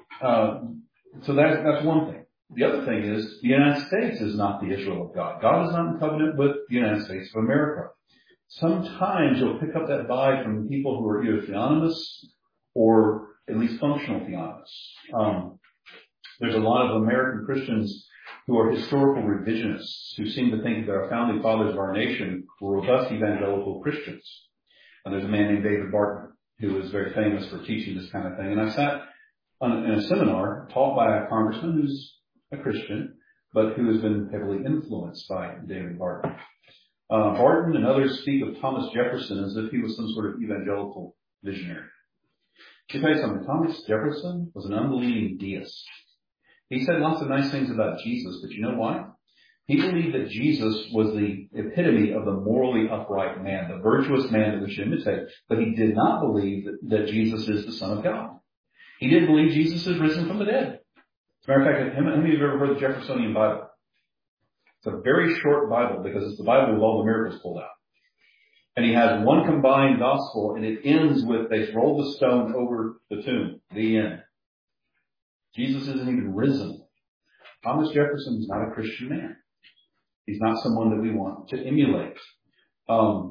that's one thing. The other thing is the United States is not the Israel of God. God is not in covenant with the United States of America. Sometimes you'll pick up that vibe from people who are either theonomists or at least functional theonomists. There's a lot of American Christians who are historical revisionists who seem to think that our founding fathers of our nation were robust evangelical Christians. And there's a man named David Barton who is very famous for teaching this kind of thing. And I sat in a seminar taught by a congressman who's a Christian, but who has been heavily influenced by David Barton. Barton and others speak of Thomas Jefferson as if he was some sort of evangelical visionary. To tell you something, Thomas Jefferson was an unbelieving deist. He said lots of nice things about Jesus, but you know why? He believed that Jesus was the epitome of the morally upright man, the virtuous man that we should imitate, but he did not believe that Jesus is the Son of God. He didn't believe Jesus is risen from the dead. As a matter of fact, how many of you have ever heard the Jeffersonian Bible? It's a very short Bible because it's the Bible with all the miracles pulled out. And he has one combined gospel, and it ends with they rolled the stone over the tomb. The end. Jesus isn't even risen. Thomas Jefferson is not a Christian man. He's not someone that we want to emulate.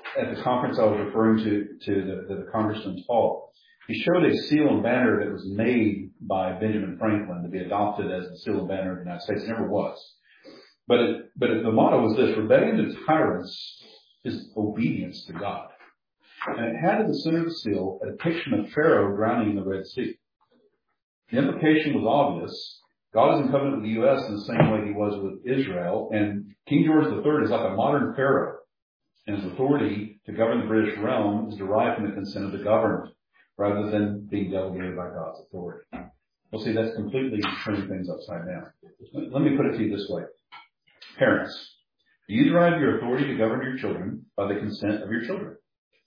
at the conference I was referring to the congressman's talk, he showed a seal and banner that was made by Benjamin Franklin to be adopted as the seal and banner of the United States. It never was. But the motto was this: rebellion to tyrants is obedience to God. And it had in the center of the seal a depiction of Pharaoh drowning in the Red Sea. The implication was obvious. God is in covenant with the U.S. in the same way he was with Israel, and King George III is like a modern Pharaoh, and his authority to govern the British realm is derived from the consent of the governed, rather than being delegated by God's authority. Well, see, that's completely turning things upside down. Let me put it to you this way. Parents, do you derive your authority to govern your children by the consent of your children?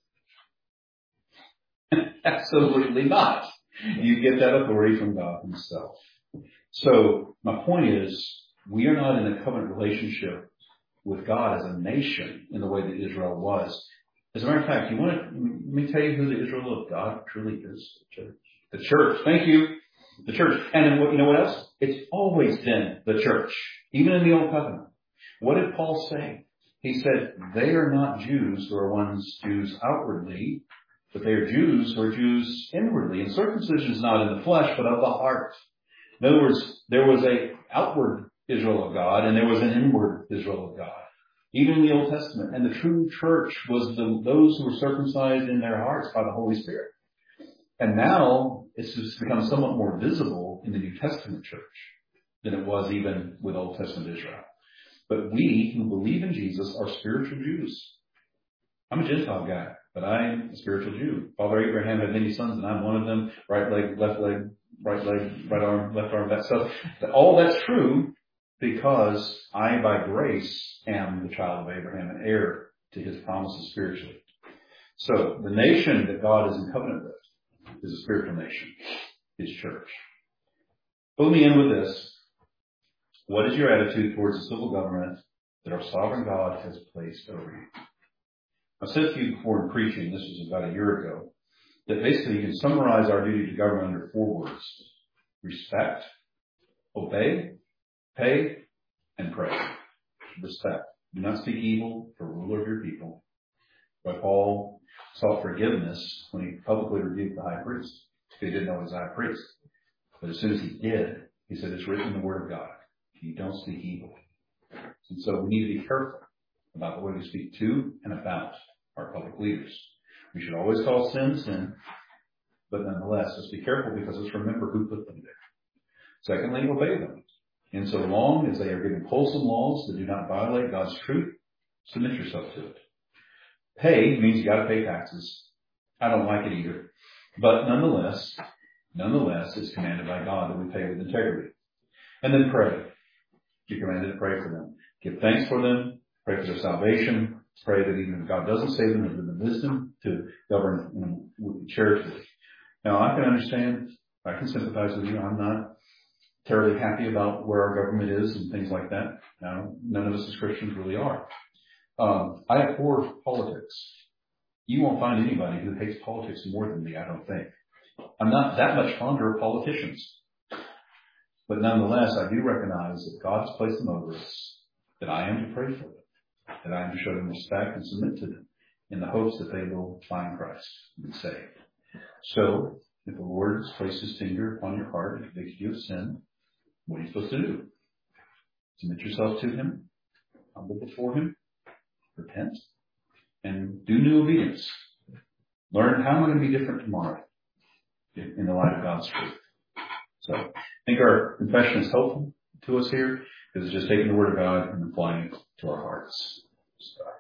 Absolutely not. You get that authority from God himself. So my point is, we are not in a covenant relationship with God as a nation in the way that Israel was. As a matter of fact, let me tell you who the Israel of God truly is. The church. The church. Thank you. The church. And then you know what else? It's always been the church, even in the Old Covenant. What did Paul say? He said, they are not Jews who are ones Jews outwardly, but they are Jews who are Jews inwardly. And circumcision is not in the flesh, but of the heart. In other words, there was an outward Israel of God, and there was an inward Israel of God, even in the Old Testament. And the true church was those who were circumcised in their hearts by the Holy Spirit. And now it's just become somewhat more visible in the New Testament church than it was even with Old Testament Israel. But we who believe in Jesus are spiritual Jews. I'm a Gentile guy, but I'm a spiritual Jew. Father Abraham had many sons, and I'm one of them. Right leg, right arm, left arm, that stuff. All that's true because I, by grace, am the child of Abraham and heir to his promises spiritually. So the nation that God is in covenant with is a spiritual nation, his church. But let me end with this. What is your attitude towards the civil government that our sovereign God has placed over you? I said to you before in preaching, this was about a year ago, that basically you can summarize our duty to government under 4 words: respect, obey, pay, and pray. Respect. Do not speak evil for ruler of your people. But Paul sought forgiveness when he publicly rebuked the high priest. He didn't know he was a high priest. But as soon as he did, he said, it's written in the Word of God, you don't speak evil. And so we need to be careful about the way we speak to and about our public leaders. We should always call sin, sin, but nonetheless, let's be careful because let's remember who put them there. Secondly, obey them. And so long as they are giving wholesome laws that do not violate God's truth, submit yourself to it. Pay means you got to pay taxes. I don't like it either. But nonetheless, it's commanded by God that we pay with integrity. And then pray. You're commanded to pray for them. Give thanks for them. Pray for their salvation. Pray that even if God doesn't save them, give them the wisdom to govern charitably. Now, I can understand. I can sympathize with you. I'm not terribly happy about where our government is and things like that. Now, none of us as Christians really are. I abhor politics. You won't find anybody who hates politics more than me, I don't think. I'm not that much fonder of politicians. But nonetheless, I do recognize that God has placed them over us, that I am to pray for them, that I am to show them respect and submit to them in the hopes that they will find Christ and be saved. So, if the Lord has placed his finger upon your heart and convicts you of sin, what are you supposed to do? Submit yourself to him, humble before him, repent, and do new obedience. Learn how am I going to be different tomorrow in the light of God's truth. So I think our confession is helpful to us here because it's just taking the Word of God and applying it to our hearts. So,